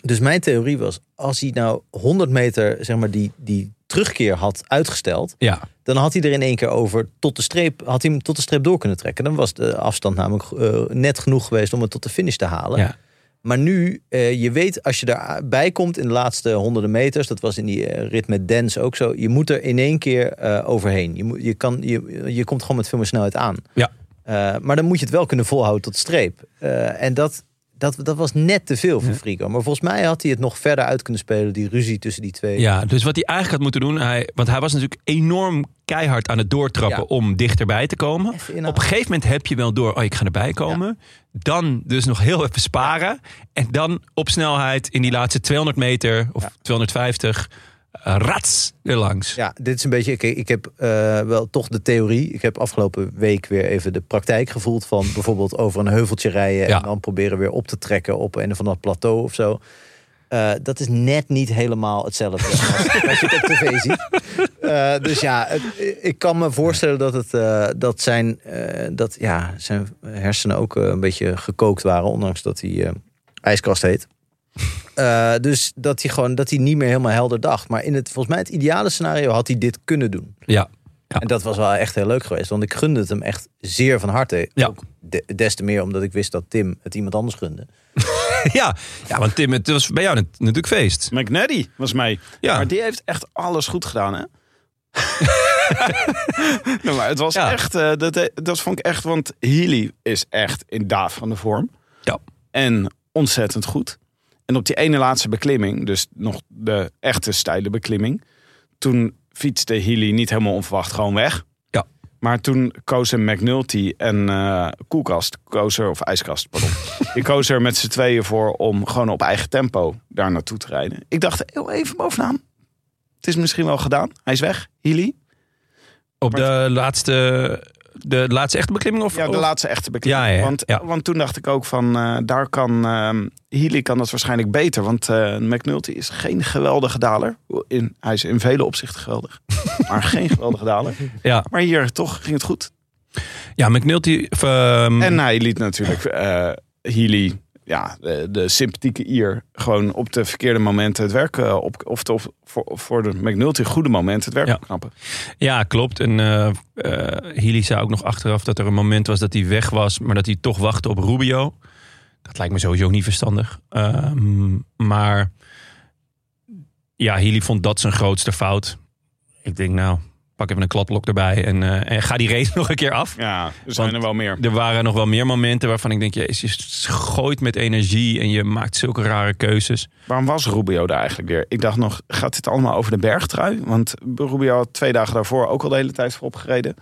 Dus mijn theorie was, als hij nou 100 meter, zeg maar, die terugkeer had uitgesteld, dan had hij er in één keer over tot de streep door kunnen trekken. Dan was de afstand namelijk net genoeg geweest om het tot de finish te halen. Ja. Maar nu, je weet, als je erbij komt in de laatste honderden meters, dat was in die rit met Dens ook zo, je moet er in één keer overheen. Je komt gewoon met veel meer snelheid aan. Ja. Maar dan moet je het wel kunnen volhouden tot de streep. En dat was net te veel voor Frigo. Maar volgens mij had hij het nog verder uit kunnen spelen, die ruzie tussen die twee. Ja, dus wat hij eigenlijk had moeten doen, want hij was natuurlijk enorm keihard aan het doortrappen om dichterbij te komen. Op een gegeven moment heb je wel door, ik ga erbij komen. Ja. Dan dus nog heel even sparen. En dan op snelheid in die laatste 200 meter of 250... rats erlangs. Ja, dit is een beetje... Ik heb wel toch de theorie. Ik heb afgelopen week weer even de praktijk gevoeld van bijvoorbeeld over een heuveltje rijden en dan proberen weer op te trekken op een of ander plateau of zo. Dat is net niet helemaal hetzelfde als je het op tv ziet. Dus ja, ik kan me voorstellen dat zijn hersenen ook een beetje gekookt waren, ondanks dat hij ijskast heet. Dus dat hij niet meer helemaal helder dacht. Maar volgens mij het ideale scenario had hij dit kunnen doen. Ja. En dat was wel echt heel leuk geweest. Want ik gunde het hem echt zeer van harte. Ja. Ook des te meer omdat ik wist dat Tim het iemand anders gunde. ja, want Tim, het was bij jou natuurlijk feest. McNally was mee. Ja. Maar die heeft echt alles goed gedaan, hè? Nou, maar het was echt... dat vond ik echt... Want Healy is echt in daaf van de vorm. Ja. En ontzettend goed. En op die ene laatste beklimming, dus nog de echte steile beklimming, toen fietste Healy niet helemaal onverwacht gewoon weg. Ja. Maar toen kozen McNulty en ijskast, pardon. Die kozen er met z'n tweeën voor om gewoon op eigen tempo daar naartoe te rijden. Ik dacht, even bovenaan. Het is misschien wel gedaan. Hij is weg, Healy. Op de laatste echte beklimming? Of, ja, de laatste echte beklimming. Want toen dacht ik ook van, daar kan Healy kan dat waarschijnlijk beter. Want McNulty is geen geweldige daler. Hij is in vele opzichten geweldig. Maar geen geweldige daler. Ja. Maar hier toch ging het goed. Ja, McNulty... En hij liet natuurlijk Healy... Ja, de sympathieke Ier gewoon op de verkeerde momenten het werk voor de McNulty goede momenten het werk opknappen. Ja, klopt. En Healy zei ook nog achteraf dat er een moment was dat hij weg was, maar dat hij toch wachtte op Rubio. Dat lijkt me sowieso niet verstandig. Maar ja, Healy vond dat zijn grootste fout. Ik denk, pak even een kladblok erbij en ga die race nog een keer af. Ja, er zijn er wel meer. Er waren nog wel meer momenten waarvan ik denk, je gooit met energie en je maakt zulke rare keuzes. Waarom was Rubio daar eigenlijk weer? Ik dacht nog, gaat dit allemaal over de bergtrui? Want Rubio had 2 dagen daarvoor ook al de hele tijd voorop gereden.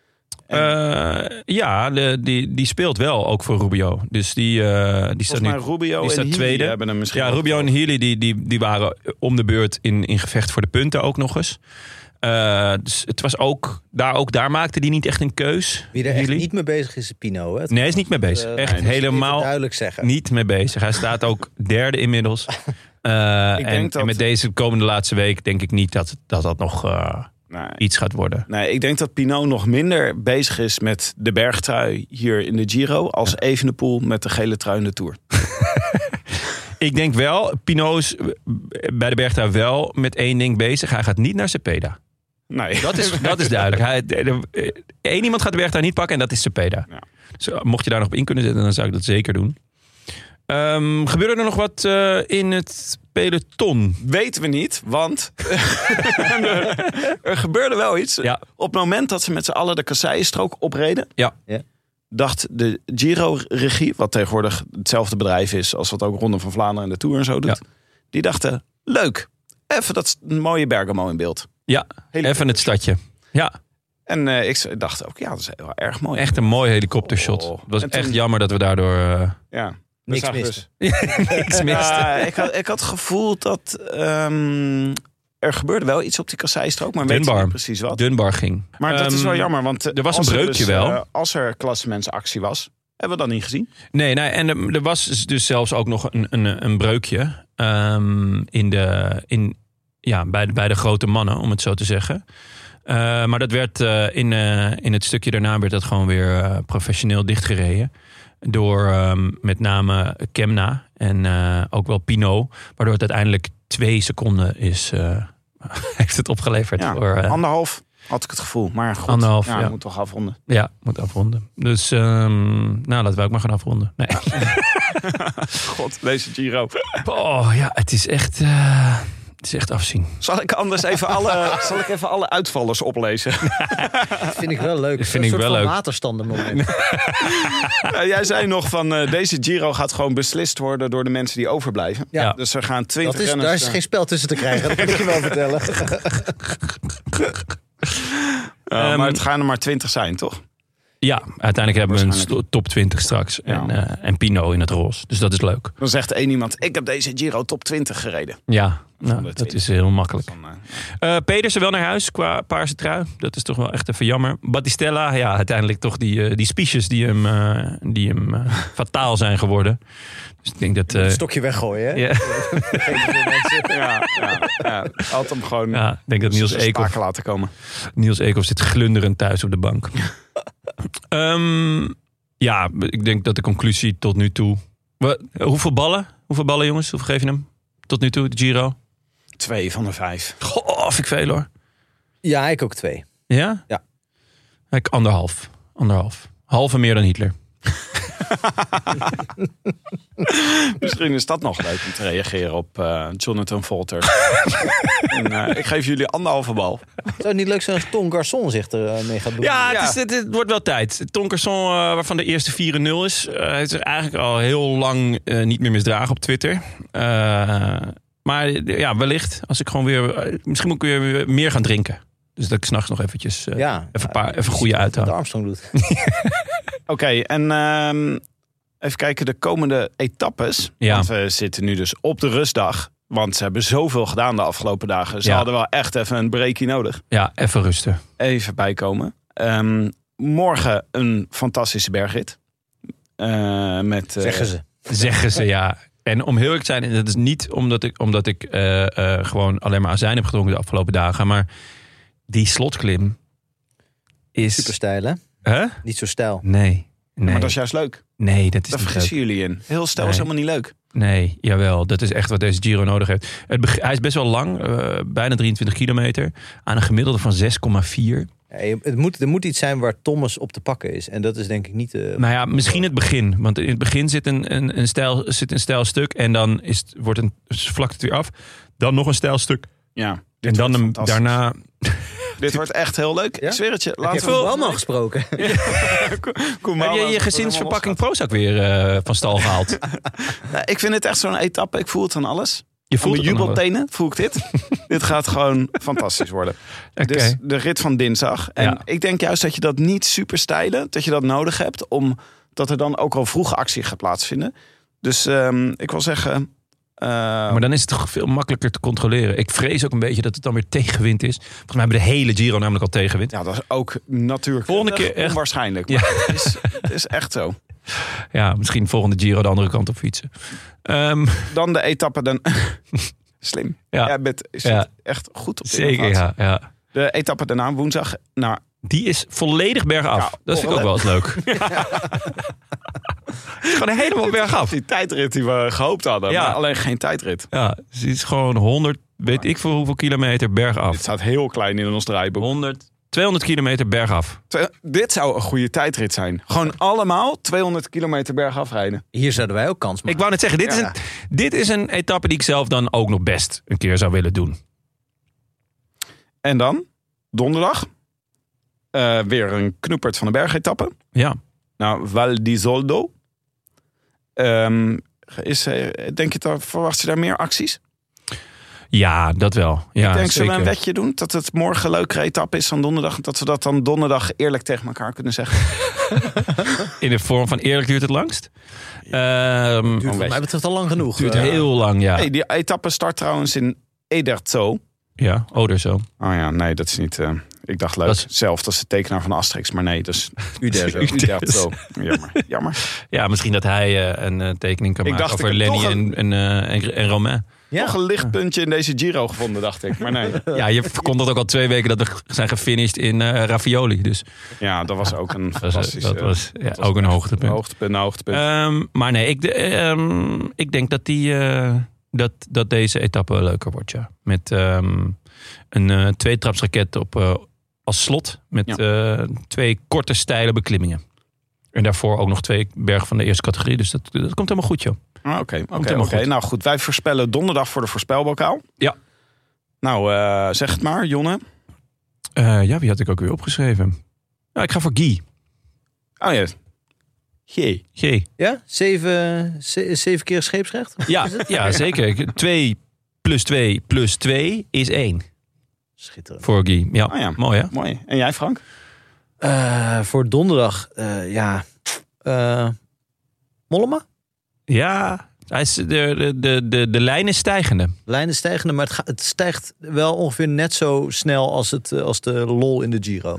Die speelt wel ook voor Rubio. Dus die staat nu. Rubio die staat en tweede. Hebben hem misschien Rubio en Healy die waren om de beurt in gevecht voor de punten ook nog eens. Dus het was ook daar maakte hij niet echt een keus. Wie er echt niet mee bezig is Pinot. Hè? Nee, hij is niet mee bezig. Echt helemaal duidelijk zeggen. Niet mee bezig. Hij staat ook derde inmiddels. En met deze komende laatste week denk ik niet dat nog iets gaat worden. Nee, ik denk dat Pinot nog minder bezig is met de bergtrui hier in de Giro als Evenepoel met de gele trui in de Tour. Ik denk wel, Pinot is bij de bergtrui wel met 1 ding bezig. Hij gaat niet naar Cepeda. Nee. Dat is duidelijk. Eén iemand gaat de bergtrui niet pakken en dat is Cepeda. Ja. Dus mocht je daar nog op in kunnen zetten, dan zou ik dat zeker doen. Gebeurde er nog wat in het peloton? Weten we niet, want er gebeurde wel iets. Ja. Op het moment dat ze met z'n allen de kasseienstrook opreden, dacht de Giro-regie, wat tegenwoordig hetzelfde bedrijf is als wat ook Ronde van Vlaanderen en de Tour en zo doet, die dachten, leuk, even dat mooie Bergamo in beeld. Ja, even het stadje. Ja. En ik dacht ook, dat is wel erg mooi. Echt een mooi helikoptershot. Het was echt jammer dat we daardoor... niks misten. Niks misten. Ik had gevoeld dat er gebeurde wel iets op die kasseistrook, maar weet niet precies wat. Dunbar ging. Maar dat is wel jammer, want er was een breukje wel. Als er klassementsactie was, hebben we dat niet gezien. Nee, en er was dus zelfs ook nog een breukje bij de grote mannen, om het zo te zeggen. Maar dat werd in het stukje daarna werd dat gewoon weer professioneel dichtgereden. Door met name Kemna En ook wel Pinot. Waardoor het uiteindelijk 2 seconden is... heeft het opgeleverd. Ja, voor, 1,5 had ik het gevoel. Maar goed, 1,5, ja. Moet toch afronden. Ja, moet afronden. Dus laten we ook maar gaan afronden. Nee. God, deze Giro. Oh ja, het is echt... Het is echt afzien. Zal ik anders even alle uitvallers oplezen? Dat vind ik wel leuk. Dat vind ik wel leuk. Waterstanden moment. Jij zei nog van deze Giro gaat gewoon beslist worden door de mensen die overblijven. Ja. Dus er gaan 20 renners... Daar is geen spel tussen te krijgen, dat kan ik je wel vertellen. Maar het gaan er maar 20 zijn, toch? Ja, uiteindelijk hebben we een top 20 straks. Ja. En Pinot in het roze. Dus dat is leuk. Dan zegt één iemand, ik heb deze Giro top 20 gereden. Ja, dat is heel makkelijk. Dan, Pedersen wel naar huis qua paarse trui. Dat is toch wel echt even jammer. Battistella, ja, uiteindelijk toch die spiesjes die hem fataal zijn geworden. Dus ik denk dat... Een stokje weggooien, hè? Ja. ja. Had hem gewoon Ik denk dat Niels Eekhoff laten komen. Niels Eekhoff zit glunderend thuis op de bank. Ik denk dat de conclusie tot nu toe... Hoeveel ballen? Jongens? Hoeveel geef je hem tot nu toe, de Giro? 2 van de 5. Goh, vind ik veel hoor. Ja, ik ook 2. Ja? Ja. Ik 1,5. Halve meer dan Hitler. Misschien is dat nog leuk om te reageren op Jonathan Volter. Ik geef jullie 1,5 bal. Zou het niet leuk zijn als Ton Garçon zich ermee gaat doen? Ja, het wordt wel tijd. Ton Garçon, waarvan de eerste 4-0 is, heeft zich eigenlijk al heel lang niet meer misdragen op Twitter. Maar ja, wellicht als ik gewoon weer... Misschien moet ik weer meer gaan drinken. Dus dat ik 's nachts nog eventjes even goede uithaal. Wat Armstrong doet. Oké, en even kijken de komende etappes. Ja. Want we zitten nu dus op de rustdag. Want ze hebben zoveel gedaan de afgelopen dagen. Ze hadden wel echt even een breakie nodig. Ja, even rusten. Even bijkomen. Morgen een fantastische bergrit. Zeggen ze, ja. En om heel eerlijk te zijn, en dat is niet omdat ik gewoon alleen maar azijn heb gedronken de afgelopen dagen. Maar die slotklim is... Super stijl, hè? Huh? Niet zo stijl. Nee. Maar dat is juist leuk. Nee, dat is Daar niet vergissen leuk. jullie in. Heel stijl is helemaal niet leuk. Nee, jawel. Dat is echt wat deze Giro nodig heeft. Hij is best wel lang. Bijna 23 kilometer. Aan een gemiddelde van 6,4. Ja, er moet iets zijn waar Thomas op te pakken is. En dat is denk ik niet... Nou ja, misschien het begin. Want in het begin zit een stijl stuk. En dan vlakt het weer af. Dan nog een stijl stuk. Ja. En dan daarna... Dit wordt echt heel leuk. Ja? Ik zweer het je. Heb je wel man gesproken? Heb je je gezinsverpakking Prozac weer van stal gehaald? Nou, ik vind het echt zo'n etappe. Ik voel het aan alles. Je voelt aan mijn jubeltenen voel ik dit. Dit gaat gewoon fantastisch worden. Okay. Dus de rit van dinsdag. En ik denk juist dat je dat niet super stijlen. Dat je dat nodig hebt. Omdat er dan ook al vroege actie gaat plaatsvinden. Dus ik wil zeggen... maar dan is het toch veel makkelijker te controleren. Ik vrees ook een beetje dat het dan weer tegenwind is. Volgens mij hebben de hele Giro namelijk al tegenwind. Ja, dat is ook natuurlijk volgende keer echt onwaarschijnlijk. Maar het is echt zo. Ja, misschien volgende Giro de andere kant op fietsen. Dan de etappe. Slim. Ja. Jij bent echt goed op de Zeker, innovatie. ja. De etappe daarna woensdag. Die is volledig bergaf. Ja, dat vind ik ook wel eens leuk. Gewoon helemaal bergaf. Die tijdrit die we gehoopt hadden. Ja. Maar alleen geen tijdrit. Ja, dus het is gewoon 100, weet ik voor hoeveel kilometer bergaf. Het staat heel klein in ons draaiboek. 200 kilometer bergaf. Dit zou een goede tijdrit zijn. Gewoon allemaal 200 kilometer bergaf rijden. Hier zouden wij ook kans maken. Ik wou net zeggen, dit is een etappe die ik zelf dan ook nog best een keer zou willen doen. En dan, donderdag, weer een knoepert van de bergetappe. Ja. Nou, Val di Zoldo. Verwacht je daar meer acties? Ja, dat wel. Ja, Ik denk, zeker. zullen we een wetje doen? Dat het morgen een leukere etappe is dan donderdag. En dat we dat dan donderdag eerlijk tegen elkaar kunnen zeggen. In de vorm van eerlijk duurt het langst? Duurt wat mij betreft al lang genoeg. Duurt heel lang, ja. Hey, die etappe start trouwens in Ederzo. Ja, Oderzo. Oh ja, nee, dat is niet... ik dacht leuk, zelf, dat is de tekenaar van Asterix. Maar nee, dat is Uderzo. Jammer. Ja, misschien dat hij een tekening kan maken over Lenny en Romain. nog een lichtpuntje in deze Giro gevonden, dacht ik. Maar nee. Ja, je verkondigt ook al 2 weken dat we zijn gefinished in ravioli. Dus. Ja, dat was ook een fantastisch... Dat was ook een hoogtepunt. Hoogtepunt. Maar nee, ik denk dat dat deze etappe leuker wordt. Ja. Met een 2-trapsraket als slot. Met 2 korte, steile beklimmingen. En daarvoor ook nog 2 bergen van de eerste categorie. Dus dat komt helemaal goed, joh. Oké. Nou goed, wij voorspellen donderdag voor de voorspelbokaal. Ja. Nou, zeg het maar, Jonne. Wie had ik ook weer opgeschreven? Nou, ik ga voor Guy. Oh ja. G. Ja? 7 keer scheepsrecht? Ja, zeker. 2 + 2 + 2 is 1. Schitterend. Voor Guy. Ja, ja. Mooi hè? Mooi. En jij, Frank? Voor donderdag, Mollema? Ja, hij is de lijn is stijgende. Lijn is stijgende, maar het stijgt wel ongeveer net zo snel als de lol in de Giro.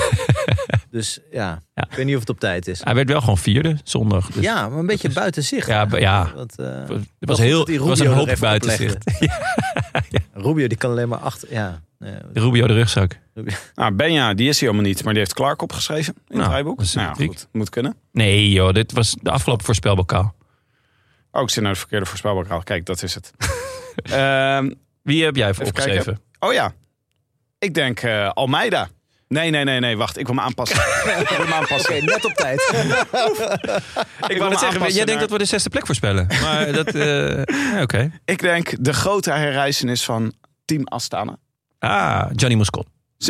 Dus ja, ik weet niet of het op tijd is. Hij werd wel gewoon 4e zondag. Dus ja, maar een beetje buiten zicht. Ja. Het was een hoop buiten zicht. Rubio die kan alleen maar achter. Ja. Rubio de rugzak. Nou, Benja, die is hij helemaal niet, maar die heeft Clark opgeschreven in het rijboek. Goed, moet kunnen. Nee joh, dit was de afgelopen voorspelbokaal. Oh, ik zit naar de verkeerde voorspelbokaal. Kijk, dat is het. Wie heb jij voor opgeschreven? Kijken. Oh ja, ik denk Almeida. Nee, wacht. Ik wil me aanpassen. Oké, net op tijd. Ik wou net zeggen, jij denkt dat we de 6e plek voorspellen. Maar dat, oké. Ik denk de grote herreizenis van Team Astana. Gianni Moscon.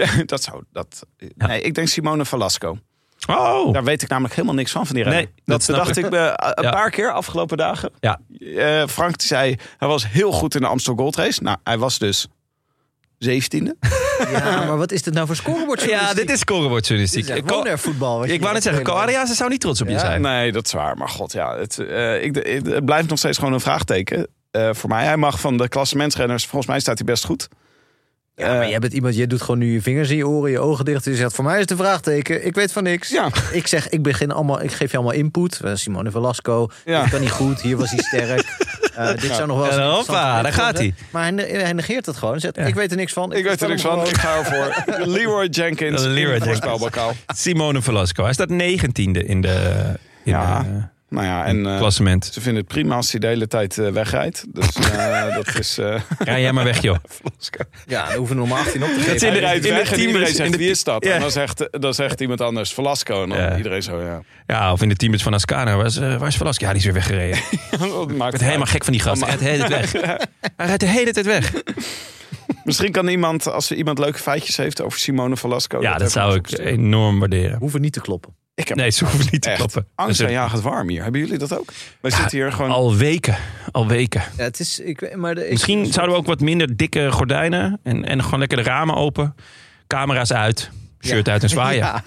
Nee, ik denk Simone Velasco. Oh. Daar weet ik namelijk helemaal niks van die renner. Nee, dat dacht ik een paar keer afgelopen dagen. Ja. Frank zei, hij was heel goed in de Amstel Gold Race. Nou, hij was dus 17e. Ja, maar wat is dit nou voor scorebordjournalistiek? Ja, dit is scorebordjournalistiek. Dit is voetbal. Ik wou net zeggen, Coaria's zou niet trots op je zijn. Nee, dat is waar. Maar god, ja. Het blijft nog steeds gewoon een vraagteken voor mij. Hij mag van de klassementsrenners, volgens mij staat hij best goed. Ja, maar jij bent iemand, jij doet gewoon nu je vingers in je oren, je ogen dicht. En je zegt, voor mij is het een vraagteken. Ik weet van niks. Ja. Ik zeg, ik geef je allemaal input. Simone Velasco, dat kan niet goed. Hier was hij sterk. Dit zou nog wel eens hoppa, daar gaat hij. Maar hij negeert het gewoon. Zegt, ik weet er niks van. Ik weet er niks van. Ik ga ervoor. Leroy Jenkins. Voorspelbokaal. Simone Velasco. Hij staat 19e in de... Nou ja, en klassement. Ze vinden het prima als hij de hele tijd wegrijdt. Dus dat is... Ja, jij maar weg, joh. Ja, dan hoeven we nog maar 18 op te geven. Iedereen zegt, wie is dat? Ja. En dan zegt iemand anders, Velasco. En dan iedereen zo, Ja, of in de teamers van Ascana. Waar is Velasco? Ja, die is weer weggereden. Ik word helemaal gek van die gast. Hij rijdt de hele tijd weg. Hij rijdt de hele tijd weg. Misschien kan iemand, als er iemand leuke feitjes heeft over Simone Velasco... Ja, dat zou ik enorm waarderen. Hoeven niet te kloppen. Nee, ze hoeven niet te kloppen. Angstaanjagend warm hier. Hebben jullie dat ook? Wij zitten hier gewoon... Al weken. Ja, het is, misschien zouden we ook wat minder dikke gordijnen... en gewoon lekker de ramen open. Camera's uit. Shirt uit en zwaaien. Ja.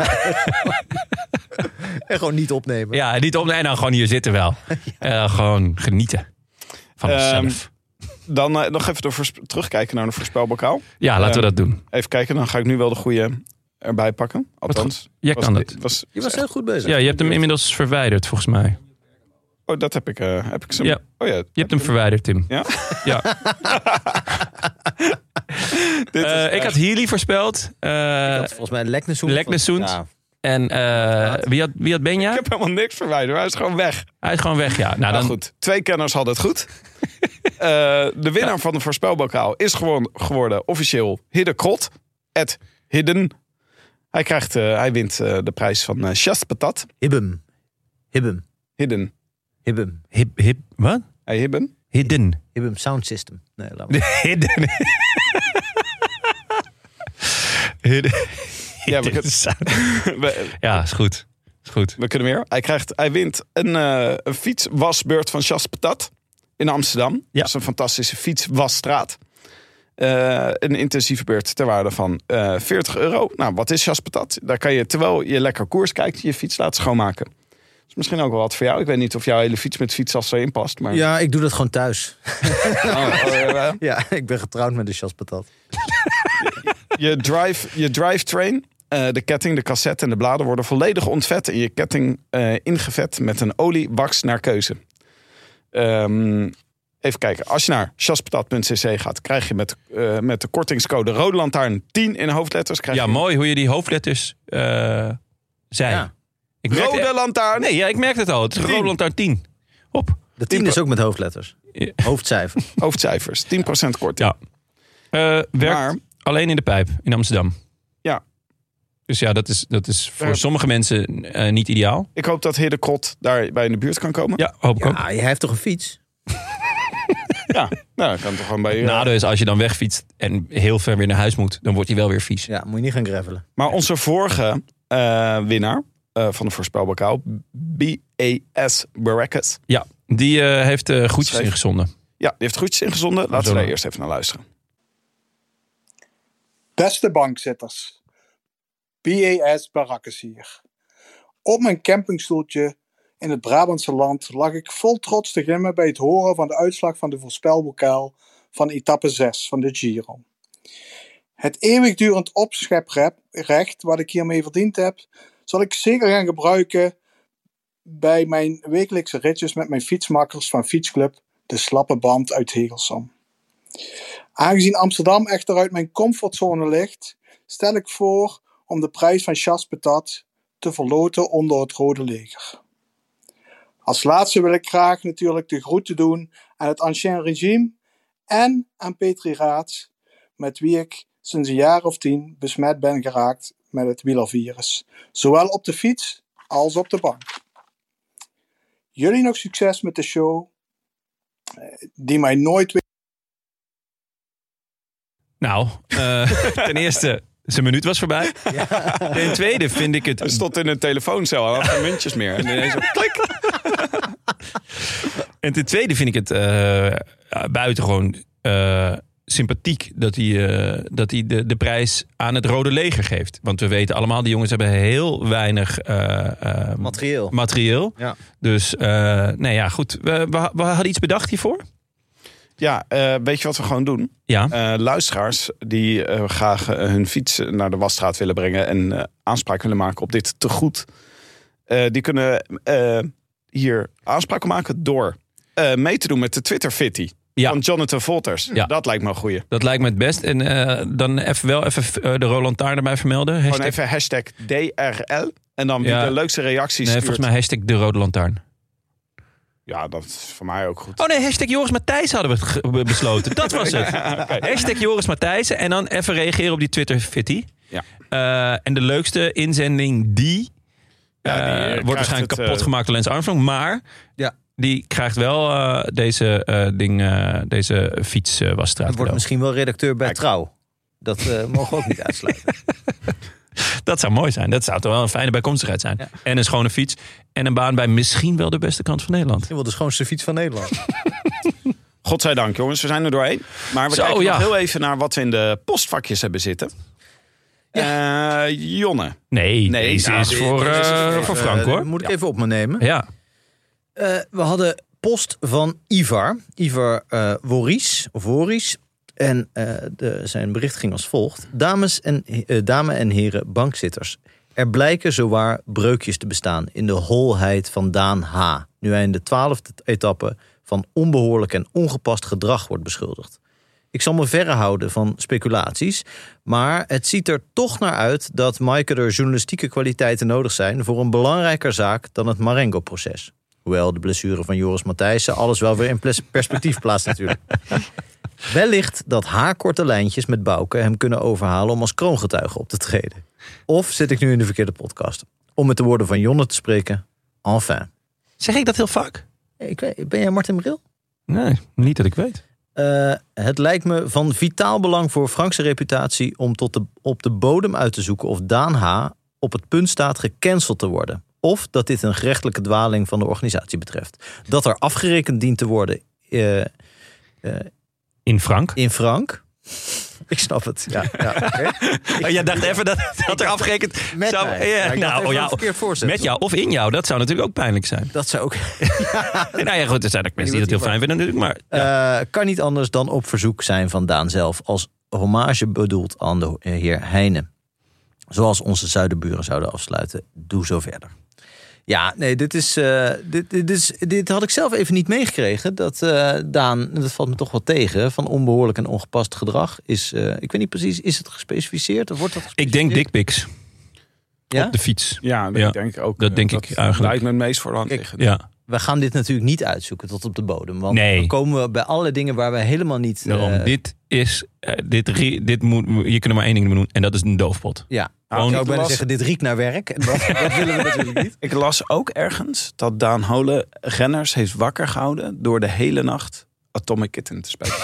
En gewoon niet opnemen. Ja, niet opnemen. En dan gewoon hier zitten wel. Gewoon genieten van onszelf. Dan nog even terugkijken naar de voorspelbokaal. Ja, laten we dat doen. Even kijken, dan ga ik nu wel de goede... erbij pakken. Althans, jij kan dat. Je was heel goed bezig. Ja, je hebt hem inmiddels verwijderd, volgens mij. Oh, dat heb ik zo. Ja. Oh, ja, je hebt hem verwijderd, Tim. Ja? Ja. Ik had Healy voorspeld. Ik had volgens mij Leknesund. Ja. En wie had Benja? Ik heb helemaal niks verwijderd. Hij is gewoon weg. Hij is gewoon weg, ja. Nou, goed. 2 kenners hadden het goed. De winnaar van de voorspelbokaal is geworden officieel Hidde Krot. @Hidden. Hij wint de prijs van Chas Patat. Hidden. Wat? Hey, Hibben? Hidden Sound System. Nee, laat maar. Hidden. Ja, is goed. We kunnen weer. Hij wint een fietswasbeurt van Chas Patat in Amsterdam. Ja. Dat is een fantastische fietswasstraat. Een intensieve beurt ter waarde van €40. Nou, wat is Chas Patat? Daar kan je, terwijl je lekker koers kijkt, je fiets laten schoonmaken. Dat is misschien ook wel wat voor jou. Ik weet niet of jouw hele fiets met fietsas erin past. Maar... Ja, ik doe dat gewoon thuis. Ja, ik ben getrouwd met de Chas Patat. Je drivetrain, de ketting, de cassette en de bladen worden volledig ontvet en je ketting ingevet met een olie wax naar keuze. Even kijken. Als je naar chaspatat.cc gaat, krijg je met de kortingscode Rode Lantaarn 10 in hoofdletters. Mooi hoe je die hoofdletters zei. Ja. Rode Lantaarn. Nee, ik merk het al. Het is Rode Lantaarn 10. Op. De 10 is ook met hoofdletters. Hoofdcijfer. Hoofdcijfers. 10% korting. Ja. Werkt alleen in de Pijp in Amsterdam. Ja. Dus ja, dat is voor sommige mensen niet ideaal. Ik hoop dat Heer de Krot daarbij in de buurt kan komen. Ja, hoop ik ook. Hij heeft toch een fiets? Ja, nou, kan toch gewoon bij je. Nadeel is als je dan wegfietst en heel ver weer naar huis moet, dan wordt hij wel weer vies. Ja, moet je niet gaan gravelen. Maar onze vorige winnaar van de voorspelbokaal, BAS Baracus. Ja, die heeft groetjes ingezonden. Ja, die heeft groetjes ingezonden. Laten we daar eerst even naar luisteren. Beste bankzitters, BAS Baracus hier. Op mijn campingstoeltje in het Brabantse land lag ik vol trots te glimmen bij het horen van de uitslag van de voorspelbokaal van etappe 6 van de Giro. Het eeuwigdurend opscheprecht wat ik hiermee verdiend heb, zal ik zeker gaan gebruiken bij mijn wekelijkse ritjes met mijn fietsmakkers van fietsclub De Slappe Band uit Hegelsam. Aangezien Amsterdam echter uit mijn comfortzone ligt, stel ik voor om de prijs van chaspatat te verloten onder het Rode Leger. Als laatste wil ik graag natuurlijk de groeten doen aan het Ancien Regime en aan Petri Raads, met wie ik sinds een jaar of 10 besmet ben geraakt met het wielervirus. Zowel op de fiets als op de bank. Jullie nog succes met de show, die mij nooit weer... Nou, ten eerste, zijn minuut was voorbij. Ja. Ten tweede vind ik het... Hij stond in een telefooncel, hij had geen muntjes meer. En ineens zo, klik! En ten tweede vind ik het buitengewoon sympathiek dat hij de prijs aan het Rode Leger geeft. Want we weten allemaal, die jongens hebben heel weinig materieel. Ja. Dus nee, ja, goed. We hadden iets bedacht hiervoor. Ja, weet je wat we gewoon doen? Ja. Luisteraars die graag hun fiets naar de wasstraat willen brengen en aanspraak willen maken op dit tegoed. Die kunnen hier aanspraak maken door mee te doen met de Twitter-fitty van Jonathan Wolters. Ja. Dat lijkt me een goeie. Dat lijkt me het best. En dan even de Rode Lantaarn erbij vermelden. Gewoon even hashtag DRL. En dan wie de leukste reacties stuurt. Volgens mij hashtag de Rode Lantaarn. Ja, dat is voor mij ook goed. Oh nee, hashtag Joris Matthijs hadden we besloten. Dat was het. Okay. Hashtag Joris Matthijs. En dan even reageren op die Twitter-fitty. Ja. En de leukste inzending wordt waarschijnlijk kapot gemaakt door Lance Armstrong. Maar die krijgt wel deze fietswasstraat. Het wordt misschien wel redacteur bij Trouw. Dat mogen we ook niet uitsluiten. Dat zou mooi zijn. Dat zou toch wel een fijne bijkomstigheid zijn. Ja. En een schone fiets. En een baan bij misschien wel de beste kant van Nederland. Misschien wel de schoonste fiets van Nederland. Godzijdank, jongens. We zijn er doorheen. Maar we kijken nog heel even naar wat we in de postvakjes hebben zitten. Ja. Jonne. Nee, deze is voor Frank, hoor. Moet ik even op me nemen. Ja. We hadden post van Ivar Woris. En zijn bericht ging als volgt. Dames en heren bankzitters. Er blijken zowaar breukjes te bestaan in de holheid van Daan H. Nu hij in de 12e etappe van onbehoorlijk en ongepast gedrag wordt beschuldigd. Ik zal me verre houden van speculaties. Maar het ziet er toch naar uit dat Maaike er journalistieke kwaliteiten nodig zijn voor een belangrijker zaak dan het Marengo-proces. Hoewel de blessure van Joris Matthijssen alles wel weer in perspectief plaatst natuurlijk. Wellicht dat haarkorte lijntjes met Bouke hem kunnen overhalen om als kroongetuige op te treden. Of zit ik nu in de verkeerde podcast? Om met de woorden van Jonne te spreken, enfin. Zeg ik dat heel vaak? Ben jij Martin Bril? Nee, niet dat ik weet. Het lijkt me van vitaal belang voor Frankse reputatie om op de bodem uit te zoeken of Daan H. op het punt staat gecanceld te worden. Of dat dit een gerechtelijke dwaling van de organisatie betreft. Dat er afgerekend dient te worden in Frank? In Frank. Ik snap het. Ja, okay. Jij dacht even dat er afgerekend met zou... mij. Verkeerd voorzetten. Met jou of in jou, dat zou natuurlijk ook pijnlijk zijn. Dat zou ook... Nou ja, goed, er zijn ook mensen die dat heel fijn vinden natuurlijk. Maar, kan niet anders dan op verzoek zijn van Daan zelf. Als hommage bedoeld aan de heer Heijnen. Zoals onze zuidenburen zouden afsluiten. Doe zo verder. Ja, nee, dit had ik zelf even niet meegekregen. Dat Daan, dat valt me toch wel tegen, van onbehoorlijk en ongepast gedrag is, ik weet niet precies, is het gespecificeerd of wordt dat gespecificeerd? Ik denk dickpics. Ja? Op de fiets. Ja, dat denk ik ook. Dat denk ik eigenlijk. Lijkt me het meest voor de hand liggen. Ja. We gaan dit natuurlijk niet uitzoeken tot op de bodem. Want Nee. dan komen we bij allerlei dingen waar we helemaal niet... Dit is... dit moet, je kunt er maar één ding doen. En dat is een doofpot. Ja, Gewoon- ik zou bijna las- zeggen, dit riekt naar werk. En dat willen we natuurlijk niet. Ik las ook ergens dat Daan Holen renners heeft wakker gehouden door de hele nacht Atomic Kitten te spelen.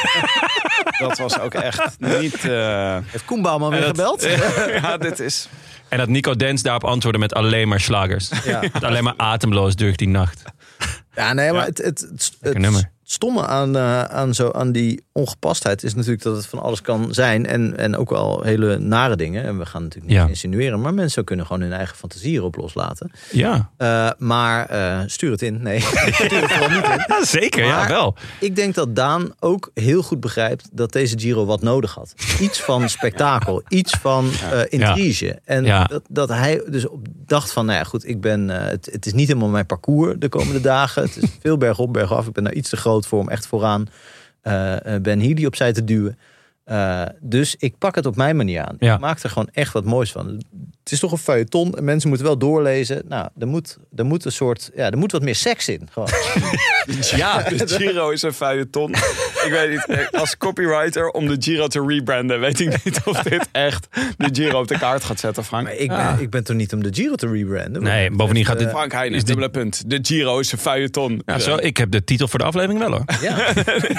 Dat was ook echt niet... Heeft Koen Bouwman weer gebeld? ja, dit is... En dat Nico Dens daarop antwoordde met alleen maar slagers. Ja. Met alleen maar ademloos durch die nacht. Ja, nee, maar het nummer. stomme aan die ongepastheid is natuurlijk dat het van alles kan zijn. En ook wel hele nare dingen. En we gaan natuurlijk niet insinueren. Maar mensen kunnen gewoon hun eigen fantasie erop loslaten. Ja. Maar stuur het in. Nee, stuur het gewoon niet in. Ja, zeker, Maar ja, wel. Ik denk dat Daan ook heel goed begrijpt dat deze Giro wat nodig had. Iets van spektakel, iets van intrige. En dat hij dus dacht van, nou ja, goed, ik ben, het is niet helemaal mijn parcours de komende dagen. Het is veel bergop, bergaf. Ik ben nou iets te groot voor om echt vooraan Ben Healy opzij te duwen. Dus ik pak het op mijn manier aan. Ja. Ik maak er gewoon echt wat moois van. Het is toch een feuilleton en mensen moeten wel doorlezen. Nou, er moet een soort, er moet wat meer seks in. Gewoon. Ja, de Giro is een feuilleton. Ik weet niet, als copywriter om de Giro te rebranden, weet ik niet of dit echt de Giro op de kaart gaat zetten, Frank. Maar ik ben toch niet om de Giro te rebranden? Nee, bovendien gaat dit... Frank Heijnen, dubbele punt. De Giro is een feuilleton. Ja, zo, ik heb de titel voor de aflevering wel, hoor. Ja.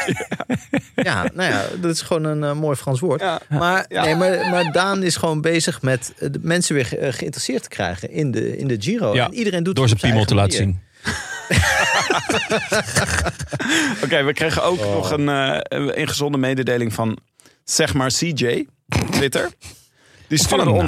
Ja, nou ja, dat is gewoon een mooi Frans woord. Ja. Maar, Ja. nee, maar Daan is gewoon bezig met de mensen weer geïnteresseerd te krijgen in de Giro. Ja, En iedereen doet door het zijn op piemel te eigen laten manier. zien. Oké, we kregen ook nog een ingezonde mededeling van zeg maar CJ op Twitter. Die stuurde Opvallende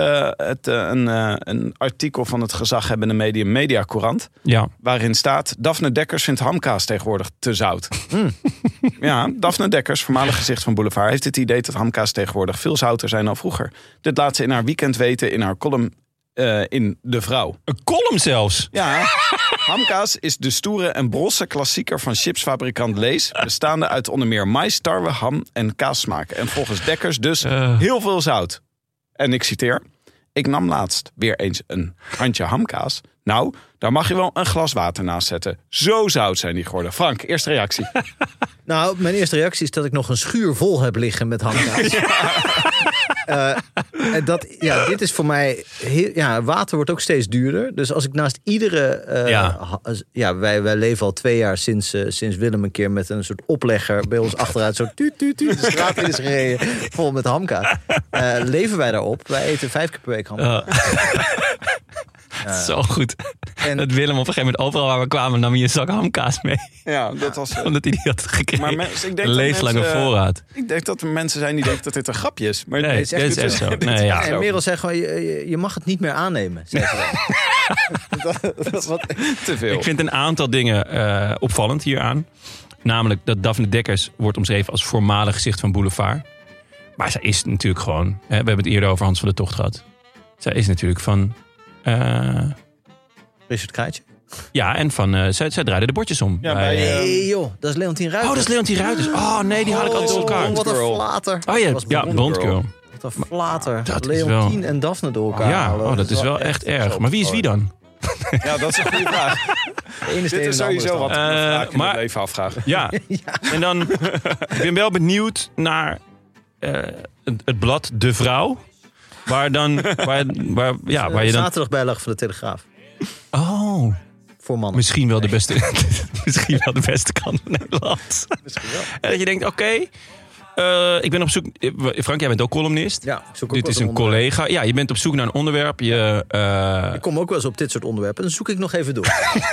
ons een artikel van het gezaghebbende medium Media Courant. Ja. Waarin staat: Daphne Dekkers vindt hamkaas tegenwoordig te zout. Ja, Daphne Dekkers, voormalig gezicht van Boulevard, heeft het idee dat hamkaas tegenwoordig veel zouter zijn dan vroeger. Dit laat ze in haar weekend weten in haar column in De Vrouw. Een column zelfs. Ja, hamkaas is de stoere en brosse klassieker van chipsfabrikant Lees, bestaande uit onder meer mais, tarwe, ham en kaassmaak. En volgens Dekkers dus heel veel zout. En ik citeer: ik nam laatst weer eens een handje hamkaas. Nou, daar mag je wel een glas water naast zetten. Zo zout zijn die geworden. Frank, eerste reactie. Nou, mijn eerste reactie is dat ik nog een schuur vol heb liggen met hamkaas. En dit is voor mij... water wordt ook steeds duurder. Dus als ik naast iedere... Wij leven al 2 jaar sinds Willem een keer met een soort oplegger bij ons achteruit zo tuut de straat in is gereden, vol met hamkaas. Leven wij daarop? Wij eten 5 keer per week hamkaas. Zo goed. En dat Willem op een gegeven moment overal waar we kwamen nam je een zak hamkaas mee. Ja, dat was... Omdat hij die had gekregen. Maar ik denk een levenslange voorraad. Ik denk dat er mensen zijn die denken dat dit een grapje is. Maar Nee, dit dit is echt zo. Nee, ja. En Merel zegt gewoon, je mag het niet meer aannemen. Zei ze dan. Wat te veel. Ik vind een aantal dingen opvallend hieraan. Namelijk dat Daphne Dekkers wordt omschreven als voormalig gezicht van Boulevard. Maar zij is natuurlijk gewoon... we hebben het eerder over Hans van de Tocht gehad. Zij is natuurlijk van... Richard Krajicek? Ja, en van... zij draaide de bordjes om. Ja, Nee joh, dat is Leontien Ruijter. Oh, dat is Leontien Ruijters. Oh nee, die haal ik altijd door elkaar. Wat een flater. Oh ja, was ja, Blond Girl. Wat een flater. Dat is Leontien wel- en Daphne door elkaar Ja, halen. dat is wel echt erg. Maar wie is wie dan? Ja, dat is een goede vraag. De ene is de Dit ene is en de andere sowieso wat stand. ik me vaak in maar- het leven afvragen. Ja. En dan... Ik ben wel benieuwd naar het blad De Vrouw. Waar dan... Waar je dan... Zaterdag bijlage van de Telegraaf. Oh, Voor mannen. misschien wel de beste... misschien wel de beste kant van Nederland. Misschien wel. En dat je denkt, oké... ik ben op zoek... Frank, jij bent ook columnist. Ja, ik zoek ook Dit wel is eens een collega. Ja, je bent op zoek naar een onderwerp. Ik kom ook wel eens op dit soort onderwerpen. Dan zoek ik nog even door.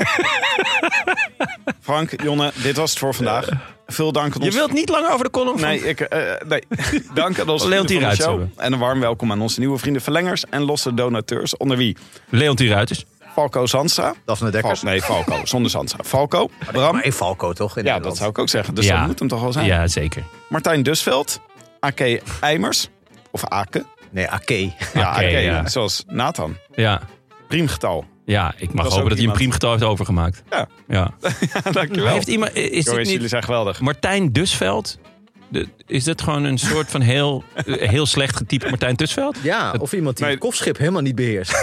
Frank, Jonne, dit was het voor vandaag. Veel dank aan Je ons... wilt niet langer over de column van... Nee, dank aan onze Leontien vrienden van de Ruijters show. hebben. En een warm welkom aan onze nieuwe vrienden verlengers en losse donateurs. Onder wie Leontien Ruijters. Falco Zandstra. Daphne Dekkers. Falco, zonder Zandstra. Falco, Bram. Maar in Falco toch? In Ja, Nederland. dat zou ik ook zeggen. Dus Ja. dat moet hem toch wel zijn. Ja, zeker. Martijn Dusveld. Ake Eimers. Of Ake. Nee, Ake. Ja, Ake, Ake, ja. zoals Nathan. Ja. Priemgetal Ja, ik mag hopen dat hij een priemgetal heeft overgemaakt. Ja. Dankjewel. Heeft iemand, is dit niet jullie zijn geweldig. Martijn Dusveld? Is dat gewoon een soort van heel slecht getypt Martijn Dusveld? Ja, of iemand die het kofschip helemaal niet beheerst.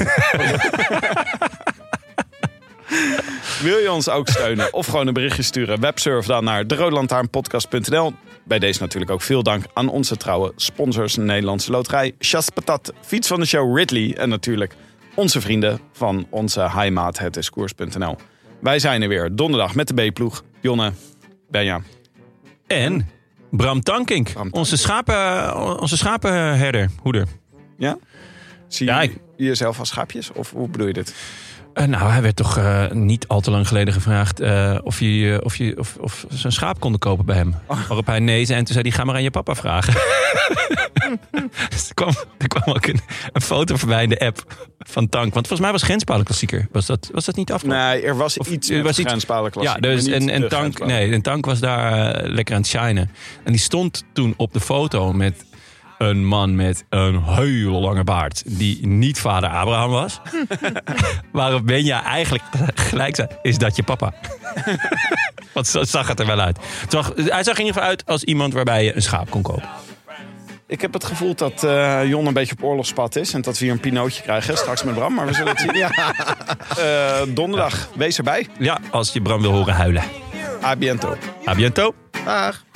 Wil je ons ook steunen of gewoon een berichtje sturen? Websurf dan naar deroodlantaarnpodcast.nl. Bij deze natuurlijk ook veel dank aan onze trouwe sponsors. Nederlandse Loterij, Chas Patat, Fiets van de Show Ridley. En natuurlijk onze vrienden van onze heimaat, het is koers.nl. Wij zijn er weer donderdag met de B-ploeg. Jonne, Benja. En Bram Tankink, onze schapenherder, hoeder. Ja? Zie je jezelf als schaapjes? Of hoe bedoel je dit? Hij werd toch niet al te lang geleden gevraagd of ze een schaap konden kopen bij hem. Waarop hij nee zei en toen zei hij, ga maar aan je papa vragen. Dus er kwam ook een foto voorbij in de app van Tank. Want volgens mij was Grenspalen Klassieker. Was dat niet afgelopen? Nee, er was iets met Grenspalen Klassieker. Ja, dus en Tank was daar lekker aan het shinen. En die stond toen op de foto met een man met een hele lange baard. Die niet vader Abraham was. Waarop Benja eigenlijk gelijk zei, is dat je papa? Want zo zag het er wel uit. Hij zag in ieder geval uit als iemand waarbij je een schaap kon kopen. Ik heb het gevoel dat Jon een beetje op oorlogspad is. En dat we hier een pinootje krijgen straks met Bram. Maar we zullen het zien. Donderdag, wees erbij. Ja, als je Bram wil horen huilen. A biento. A biento. Dag.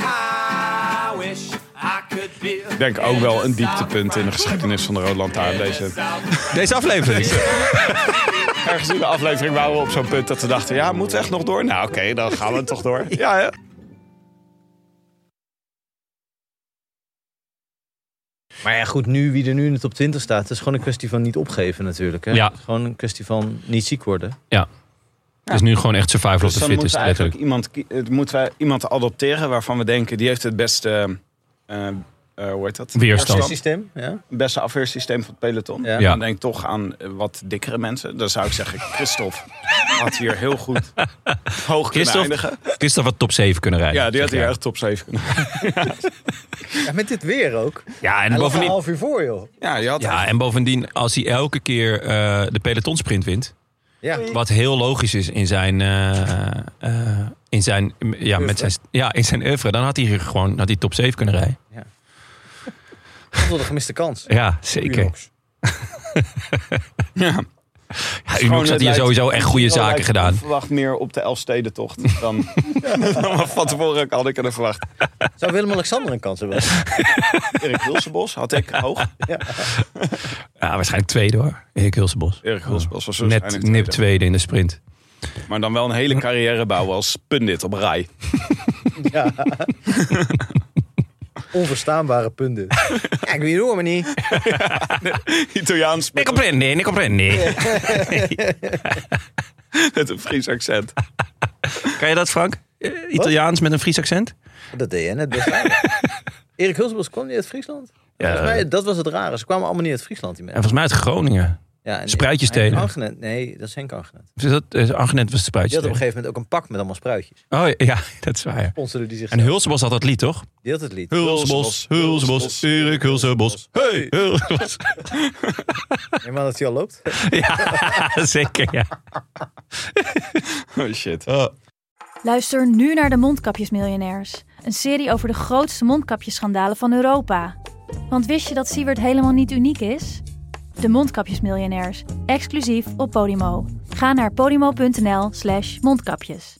Ik denk ook wel een dieptepunt in de geschiedenis van de Rode Lantaarn. Deze aflevering. Ergens in de aflevering waren we op zo'n punt dat we dachten, ja, moeten we echt nog door? Nou oké, dan gaan we toch door. Ja. Maar ja, goed, wie er nu in de top 20 staat, het is gewoon een kwestie van niet opgeven natuurlijk. Hè? Ja. Het is gewoon een kwestie van niet ziek worden. Ja. Het is nu gewoon echt survival of the fittest. Moeten we iemand adopteren waarvan we denken, die heeft het beste... hoe heet dat? Weerstand. Het beste afweersysteem van het peloton. Ja. Dan denk ik toch aan wat dikkere mensen. Dan zou ik zeggen, Christophe had hier heel goed hoog kunnen eindigen. Christophe had top 7 kunnen rijden. Ja, die had hier echt top 7 kunnen rijden. Ja, met dit weer ook. Ja, en bovendien een half uur voor, joh. Ja, en bovendien, als hij elke keer de pelotonsprint wint... Ja. Wat heel logisch is in zijn oeuvre. Dan had hij top 7 kunnen rijden. Ja. Dat is wel een gemiste kans. Ja, zeker. Unox. Ja. Unox had hier sowieso echt goede zaken gedaan. Ik verwacht meer op de Elfstedentocht dan van tevoren had ik er verwacht. Zou Willem-Alexander een kans hebben? Erik Hulsebos had ik hoog. Ja, waarschijnlijk tweede hoor. Erik Hulsebos. Erik Hulsebos was net nip tweede in de sprint. Maar dan wel een hele carrière bouwen als pundit op rij. Ja. Onverstaanbare punten. Ja, ik weet het maar niet. Italiaans. Ik comprendi. Met een Fries accent. Kan je dat, Frank? Italiaans met een Fries accent? Dat deed je net best. Erik Hulsebos kwam niet uit Friesland? Ja. Volgens mij, dat was het rare. Ze kwamen allemaal niet uit Friesland. En volgens mij uit Groningen. Ja, Spruitjessteden. Nee, dat is Henk Angenet. Angenet was de spruitjessteden. Die had op een gegeven moment ook een pak met allemaal spruitjes. Oh ja, dat is waar. Sponsorde die zich. En Hulsebos had dat lied, toch? Die had het lied. Hulsebos, Erik Hulsebos. Hey, Hulsebos. Nee, maar dat hij al loopt. Ja, zeker, ja. Oh shit. Luister nu naar de Mondkapjesmiljonairs. Een serie over de grootste mondkapjesschandalen van Europa. Want wist je dat Siewert helemaal niet uniek is? De Mondkapjesmiljonairs, exclusief op Podimo. Ga naar podimo.nl/mondkapjes.